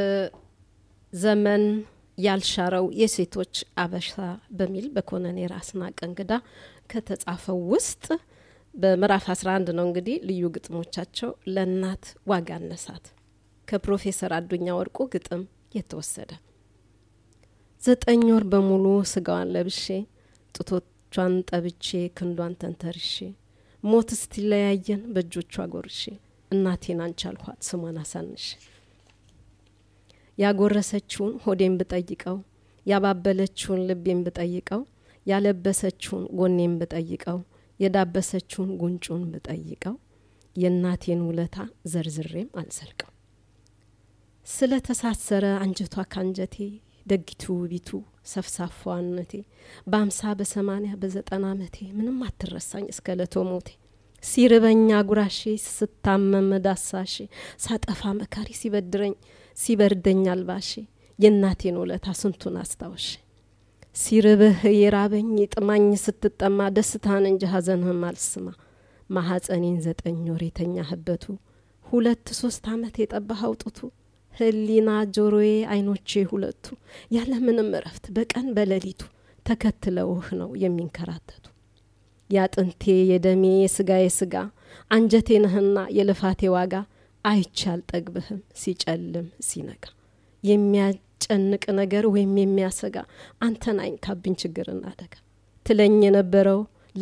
ዘመን ያልሻረው የሴቶች አበሻ በሚል በኮነኔ ራስናቀ እንግዳ ከተጻፈው ውስጥ በምዕራፍ 11 ነው እንግዲህ ልዩ ግጥሞቻቸው ለእናት ዋጋ አነሳት ከፕሮፌሰር አዱኛ ወርቁ ግጥም የተወሰደ 9 ወር በሙሉ ስጋዋን ለብሼ ጡቶቿን ጠብቼ ክንዷን ተንተርሼ ሞት ስትለያየን በእጆቿ ጎርሼ እናቴን አንቻልኋት ስሟን አሳንሽ ያጎረሰችውን ሆዴን ብጠይቀው ያባበለችውን ልቤን ብጠይቀው ያለበሰችውን ጎኔን ብጠይቀው የዳበሰችውን ጉንጩን ብጠይቀው የእናቴን ውለታ ዘርዝሬም አልዘልቀው ስለተሳሰረ አንጀቷ ካንጀቴ ደጊቱ ቢቱ ሰፍሳፏነቴ በ50 በ80 በ90 ዓመቴ ምንም አትረሳኝ እስከ ለቶሞቴ ሲርበኛ ጉራሼ ስታመም ዳሳሼ ሳጠፋ መካሪ ሲበድረኝ ሲበርደኝ አልባሼ የእናቴን ውለታ ስንቱን አስታውሼ ሲርብህ የራበኝ ጥማኝ ስትጠማ ደስታን እንጂ ሐዘንህም አልስማ ማሐፀኔን 9 ወር የተኛህበቱ 2-3 ዓመት የጠባኸው ጡቱ ህሊና ጆሮዬ አይኖቼ ሁለቱ ያለ ምንም እረፍት በቀን በሌሊቱ ተከትለውህ ነው የሚንከራተቱ ያጥንቴ የደሜ የስጋዬ ስጋ አንጀቴ ነህና የልፋቴ ዋጋ አይቻል ጠግብህም ሲጨልም ሲነጋ የሚያጨንቅ ነገር ወይም የሚያሰጋ አንተን አይንካብኝ ችግርና አደጋ ትለኝ የነበረው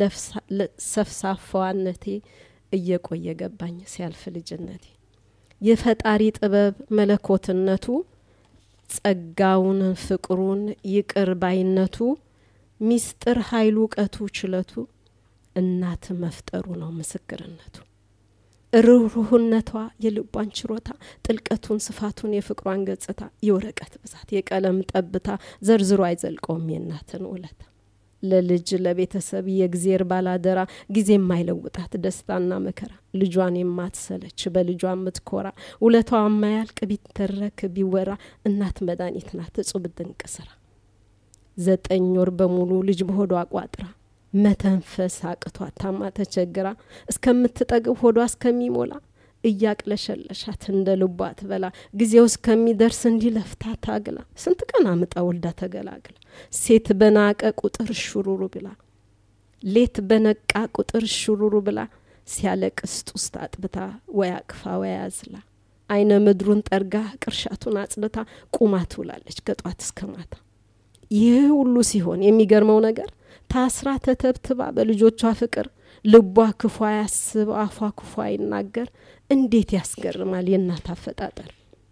ሰፍሳፋዋነቴ እየቆየ ገባኝ ሲያልፍ ልጅነቴ የፈጣሪ ጥበብ መለኮትነቱ ጸጋውን ፍቅሩን ይቅር ባይነቱ ሚስጥር ኃይሉ ቀቱ ችለቱ እናት መፍጠሩ ነው ምስክርነቱ ሩህሩህነቷ የልቧን ችሮታ ጥልቀቱን ስፋቱን የፍቅሯን ገጽታ የወረቀት ብዛት የቀለም ጠብታ ዘርዝሮ አይዘልቀውም የእናትን ውለታ ለልጅ ለቤተሰብ የእግዚአብሔር ባላደራ ጊዜ የማይለውጣት ደስታና መከራ ልጇን የማትሰለች በልጇ የምትኮራ ውለታዋ የማያልቅ ቢተረክ ቢወራ እናት መድኃኒት ናት እጹብ ድንቅ ስራ 9 ወር በሙሉ ልጅ በሆዷ ቋጥራ መተንፈስ አቅቷት ታማ ተቸግራ እስከምትጠግብ ሆዷ እስከሚሞላ እያቅለሸለሻት እንደ ልቧ ትበላ ጊዜው እስከሚደርስ እንዲለፍታ ታግላ ስንት ቀን አምጣ ወልዳ ተገላግላ ሴት በናቀ ቁጥር ሹሩሩ ብላ ሌት በነቃ ቁጥር ሹሩሩ ብላ ሲያለቅስ ውስጥ አጥብታ ወይ አቅፋ ወይ አዝላ አይነ ምድሩን ጠርጋ ቅርሻቱን አጽድታ ቁማ ትውላለች ከጧት እስከ ማታ። ይህ ሁሉ ሲሆን የሚገርመው ነገር ታስራ ተተብትባ በልጆቿ ፍቅር ልቧ ክፉ ያስብ አፏ ክፉ ይናገር እንዴት ያስገርማል የእናት አፈጣጠር።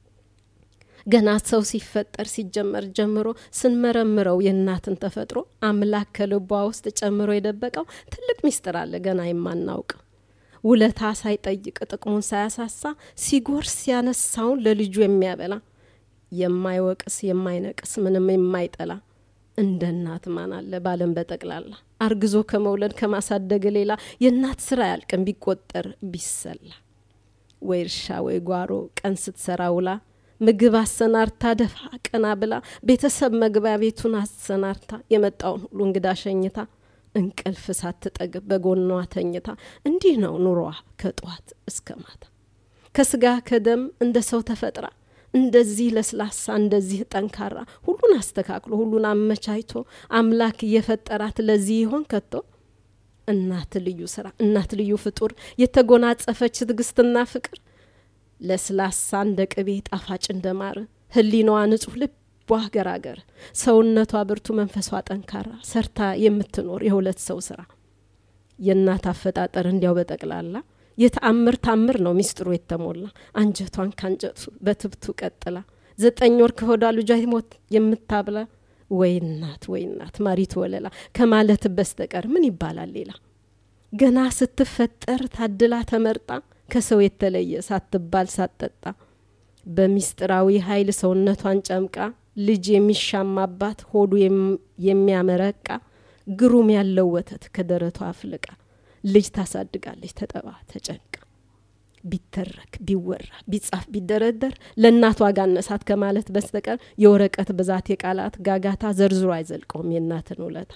ገና ሰው ሲፈጠር ሲጀመር ጀምሮ ስንመረምረው የእናትን ተፈጥሮ አምላክ ከልቧ ውስጥ ጨምሮ የደበቀው ትልቅ ሚስጥር አለ ገና የማናውቅ። ውለታ ሳይጠይቅ ጥቅሙን ሳያሳሳ ሲጎርስ ያነሳውን ለልጁ የሚያበላ የማይወቅስ የማይነቅስ ምንም የማይጠላ እንደ እናት ማን አለ ባለም በጠቅላላ። አርግዞ ከመውለድ ከማሳደግ ሌላ የእናት ስራ ያልቅም ቢቆጠር ቢሰላ። ወይ እርሻ ወይ ጓሮ ቀን ስትሰራ ውላ ምግብ አሰናርታ ደፋ ቀና ብላ ቤተሰብ መግቢያ ቤቱን አሰናርታ የመጣውን ሁሉ እንግዳ ሸኝታ እንቅልፍ ሳትጠግብ በጎኗ ተኝታ እንዲህ ነው ኑሮዋ ከጧት እስከ ማታ። ከስጋ ከደም እንደ ሰው ተፈጥራ እንደዚህ ለስላሳ እንደዚህ ጠንካራ ሁሉን አስተካክሎ ሁሉን አመቻይቶ አምላክ እየፈጠራት ለዚህ ይሆን ከቶ። እናት ልዩ ስራ እናት ልዩ ፍጡር የተጎናጸፈች ትግስትና ፍቅር ለስላሳ እንደ ቅቤ ጣፋጭ እንደማር ህሊናዋ ንጹህ ልቧ ገራገር ሰውነቷ ብርቱ መንፈሷ ጠንካራ ሰርታ የምትኖር የሁለት ሰው ስራ። የእናት አፈጣጠር እንዲያው በጠቅላላ የተአምር ታምር ነው ሚስጥሩ የተሞላ አንጀቷን ካንጀቱ በትብቱ ቀጥላ 9 ወር ከሆዷ ልጇ ይሞት የምታብላ ወይ እናት ማሪት ወለላ ከማለት በስተቀር ምን ይባላል ሌላ። ገና ስትፈጠር ታድላ ተመርጣ ከሰው የተለየ ሳትባል ሳትጠጣ በሚስጥራዊ ኃይል ሰውነቷን ጨምቃ ልጅ የሚሻማባት ሆዱ የሚያመረቃ ግሩም ያለው ወተት ከደረቷ አፍልቃ ልጅ ታሳድጋለች ተጠባ ተጨንቃ። ቢተረክ ቢወራ ቢጻፍ ቢደረደር ለእናቷ ጋነሳት ከማለት በስተቀር የወረቀት ብዛት የቃላት ጋጋታ ዘርዝሮ አይዘልቀውም የእናትን ውለታ።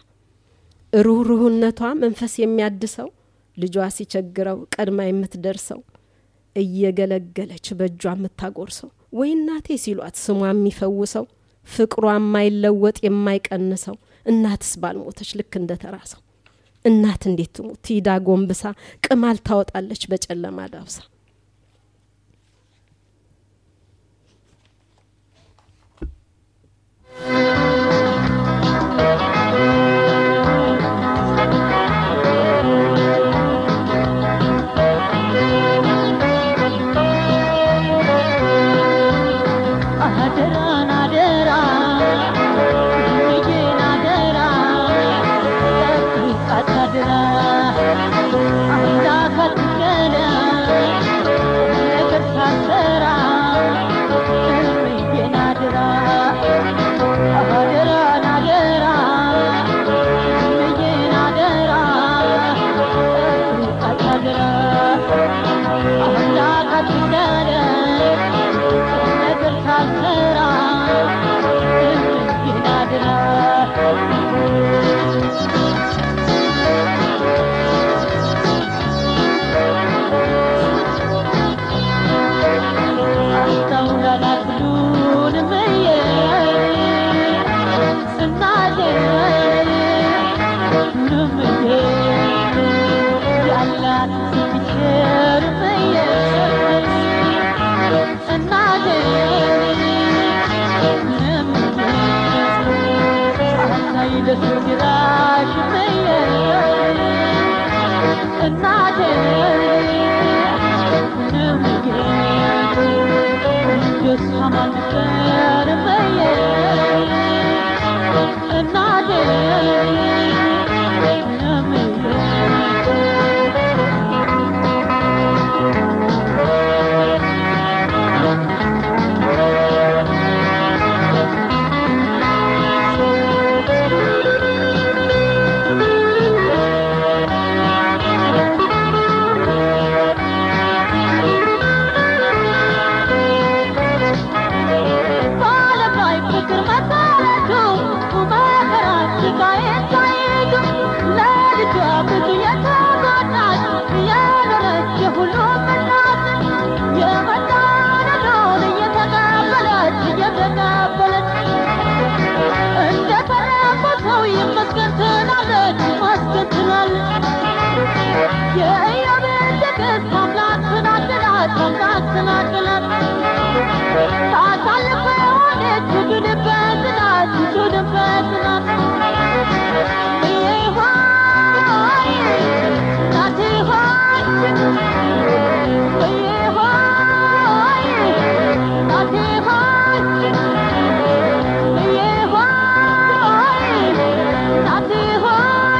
ሩህሩህነቷ መንፈስ የሚያድሰው ልጇ ሲቸግረው ቀድማ የምትደርሰው እየገለገለች በእጇ የምታጎርሰው ወይ እናቴ ሲሏት ስሟ የሚፈውሰው ፍቅሯ የማይለወጥ የማይቀንሰው እናትስ ባልሞተች ልክ እንደተራሰው። እናት እንዴት ትሙት ትይዳ ጎንብሳ ቅማል ታወጣለች በጨለማ ዳብሳ። Let it go, የእያበደገስ አምላክ ትናትናት አምላክ ትናትናት ታሳልፈ ሆነች ዱንበት ናት ዱንበት ናት ይሆይ ናት ይሆይ ይሆይ ናት ይሆይ ይሆይ ናት ይሆይ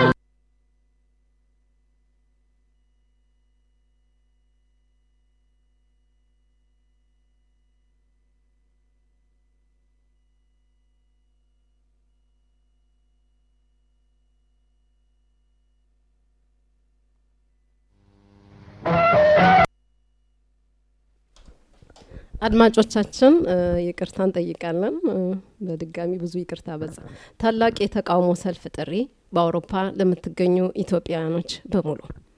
አድማጮቻችን ይቅርታን ጠይቃለን በድጋሚ ብዙ ይቅርታ በዛ ታላቅ የተቃውሞ ሰልፍ ጥሪ በአውሮፓ ለምትገኙ ኢትዮጵያውያኖች በሙሉ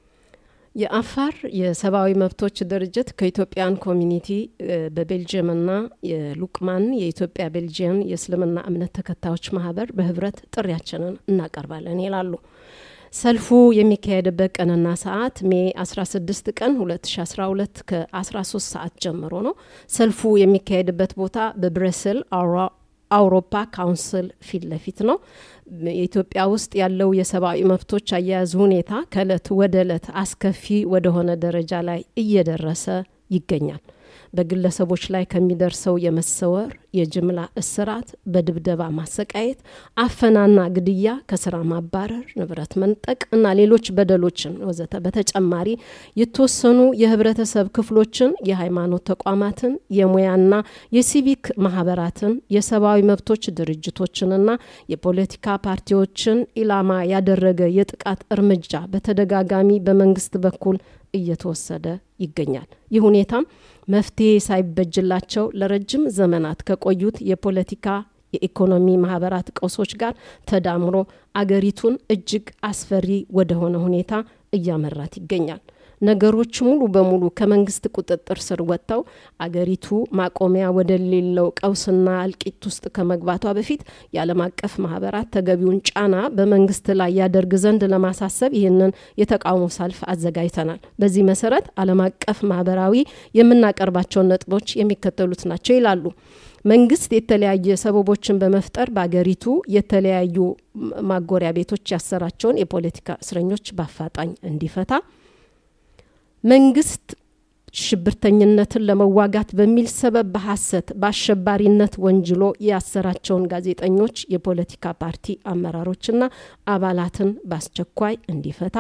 የአፋር የሰብአዊ መብቶች ድርጅት ከኢትዮጵያን ኮሚኒቲ በቤልጂየምና የሉቅማን የኢትዮጵያ ቤልጂየም የእስልምና እምነት ተከታዮች ማህበር በህብረት ጥሪያችንን እናቀርባለን ይላሉ ሰልፉ የሚካሄድበት ቀንና ሰዓት ሜይ 16 ቀን 2012 ከ13 ሰዓት ጀምሮ ነው ሰልፉ የሚካሄድበት ቦታ በብራሰል አውሮፓ ካውንስል ፊት ለፊት ነው የኢትዮጵያ ውስጥ ያለው የሰብአዊ መብቶች አያያዝ ሁኔታ ከለት ወደ ለት አስከፊ ወደ ሆነ ደረጃ ላይ እየደረሰ ይገኛል በግለሰቦች ላይ ከሚደርሰው የመሰወር የጅምላ እስራት በድብደባ ማሰቃየት አፈናና ግድያ ከስራ ማባረር ንብረት መንጠቅ እና ሌሎች በደሎችን ወዘተ በተጨማሪ የተወሰኑ የህብረተሰብ ክፍሎችን የሃይማኖት ተቋማትን የሙያና የሲቪክ ማህበራትን የሰብአዊ መብቶች ድርጅቶችንና የፖለቲካ ፓርቲዎችን ኢላማ ያደረገ የጥቃት እርምጃ በተደጋጋሚ በመንግስት በኩል እየተወሰደ ይገኛል ይህ ሁኔታም መፍትሄ ሳይበጅላቸው ለረጅም ዘመናት ከቆዩት የፖለቲካ የኢኮኖሚ ማህበራት ቀውሶች ጋር ተዳምሮ አገሪቱን እጅግ አስፈሪ ወደ ሆነ ሁኔታ እያመራት ይገኛል ነገሮች ሙሉ በሙሉ ከመንግስት ቁጥጥር ስር ወጥተው አገሪቱ ማቆሚያ ወደሌለው ቀውስና አልቂት ውስጥ ከመግባቷ በፊት የዓለም አቀፍ ማህበራት ተገቢውን ጫና በመንግስት ላይ ያደርግ ዘንድ ለማሳሰብ ይህንን የተቃውሞ ሰልፍ አዘጋጅተናል በዚህ መሰረት ዓለም አቀፍ ማህበራዊ የምናቀርባቸው ነጥቦች የሚከተሉት ናቸው ይላሉ መንግስት የተለያየ ሰበቦችን በመፍጠር በአገሪቱ የተለያዩ ማጎሪያ ቤቶች ያሰራቸውን የፖለቲካ እስረኞች በአፋጣኝ እንዲፈታ መንግስት ሽብርተኝነትን ለመዋጋት በሚል ሰበብ በሐሰት በአሸባሪነት ወንጅሎ ያሰራቸውን ጋዜጠኞች የፖለቲካ ፓርቲ አመራሮችና አባላትን በአስቸኳይ እንዲፈታ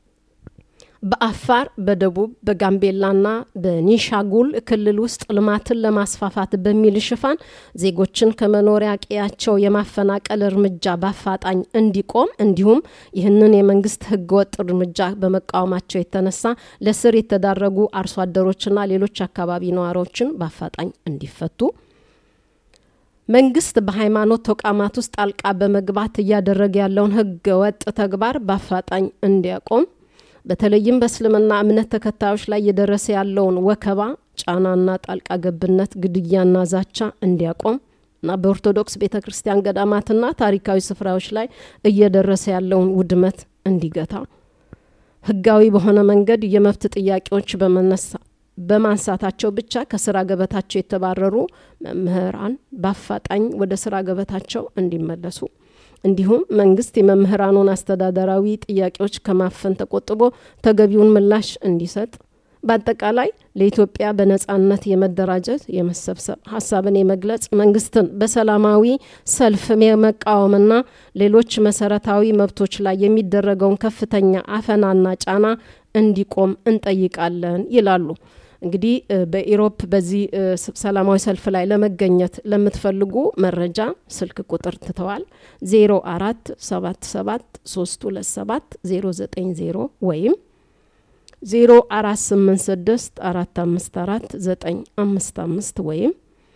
በአፋር በደቡብ በጋምቤላና በኒሻጉል ክልል ውስጥ ልማትን ለማስፋፋት በሚል ሽፋን ዜጎችን ከመኖሪያ ቀያቸው የማፈናቀል እርምጃ በአፋጣኝ እንዲቆም እንዲሁም ይህንን የመንግስት ህገወጥ እርምጃ በመቃወማቸው የተነሳ ለስር የተዳረጉ አርሶ አደሮችና ሌሎች አካባቢ ነዋሪዎችን በአፋጣኝ እንዲፈቱ መንግስት በሃይማኖት ተቋማት ውስጥ ጣልቃ በመግባት እያደረገ ያለውን ህገወጥ ተግባር በአፋጣኝ እንዲያቆም በተለይም በእስልምና እምነት ተከታዮች ላይ እየደረሰ ያለውን ወከባ ጫናና ጣልቃ ገብነት ግድያና ዛቻ እንዲያቆም እና በኦርቶዶክስ ቤተክርስቲያን ገዳማትና ታሪካዊ ስፍራዎች ላይ እየደረሰ ያለውን ውድመት እንዲገታ ህጋዊ በሆነ መንገድ የመብት ጥያቄዎች በማንሳታቸው ብቻ ከስራ ገበታቸው የተባረሩ መምህራን በአፋጣኝ ወደ ስራ ገበታቸው እንዲመለሱ እንዲሁም መንግስት የመምህራኑን አስተዳደራዊ ጥያቄዎች ከማፈን ተቆጥቦ ተገቢውን ምላሽ እንዲሰጥ በአጠቃላይ ለኢትዮጵያ በነጻነት የመደራጀት የመሰብሰብ ሐሳብን የመግለጽ መንግስትን በሰላማዊ ሰልፍ የመቃወምና ሌሎች መሰረታዊ መብቶች ላይ የሚደረገውን ከፍተኛ አፈናና ጫና እንዲቆም እንጠይቃለን ይላሉ እንግዲህ በኢሮፕ በዚህ ሰላማዊ ሰልፍ ላይ ለመገኘት ለምትፈልጉ መረጃ ስልክ ቁጥር ተተዋል 0477327090 ወይም 0486454955 ወይም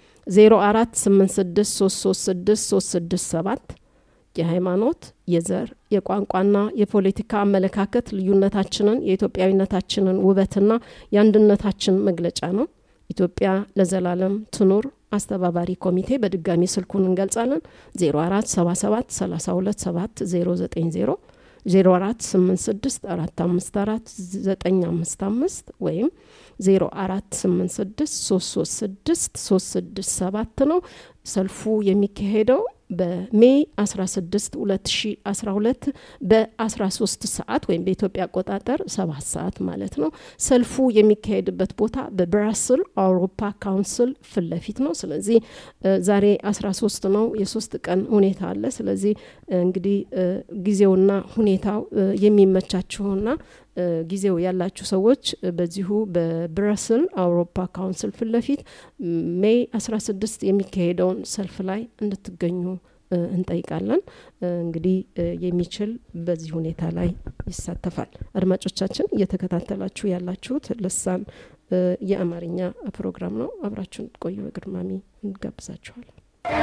0486336367 የሃይማኖት የዘር የቋንቋና የፖለቲካ አመለካከት ልዩነታችንን የኢትዮጵያዊነታችንን ውበትና የአንድነታችን መግለጫ ነው ኢትዮጵያ ለዘላለም ትኑር አስተባባሪ ኮሚቴ በድጋሚ ስልኩን እንገልጻለን 0477327090 0486454955 ወይም 0486336367 ነው። ሰልፉ የሚካሄደው በሜይ 16 2012 በ13 ሰዓት ወይም በኢትዮጵያ አቆጣጠር 7 ሰዓት ማለት ነው። ሰልፉ የሚካሄድበት ቦታ በብራስል አውሮፓ ካውንስል ፍለፊት ነው። ስለዚህ ዛሬ 13 ነው፣ የ3 ቀን ሁኔታ አለ። ስለዚህ እንግዲህ ጊዜውና ሁኔታው የሚመቻችሁና ጊዜው ያላችሁ ሰዎች በዚሁ በብራስል አውሮፓ ካውንስል ፍለፊት ሜይ 16 የሚካሄደውን ሰልፍ ላይ እንድትገኙ እንጠይቃለን። እንግዲህ የሚችል በዚህ ሁኔታ ላይ ይሳተፋል። አድማጮቻችን እየተከታተላችሁ ያላችሁት ልሳን የአማርኛ ፕሮግራም ነው። አብራችሁን ቆዩ። በግርማሚ እንጋብዛችኋለን።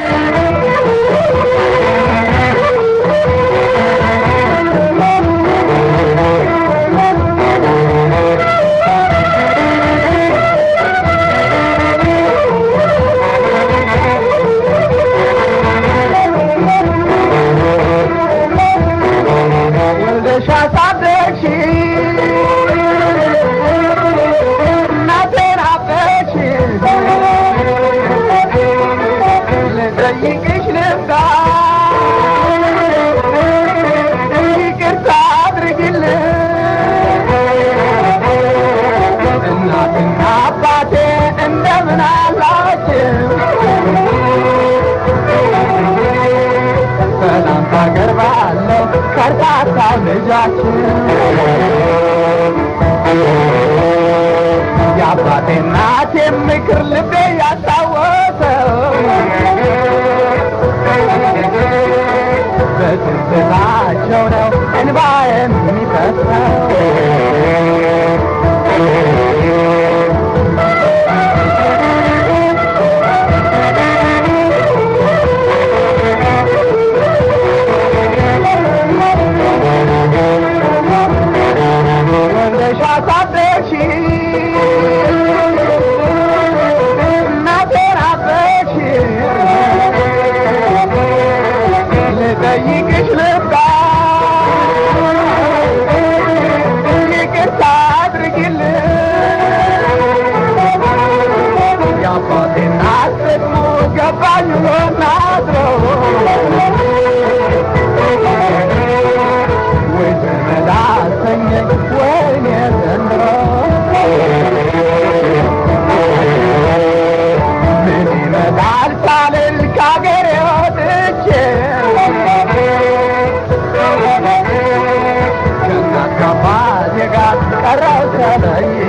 ምክር ልቤ ያስታወሰው በትዝታቸው ነው እንባዬ የሚፈሰው። Carroza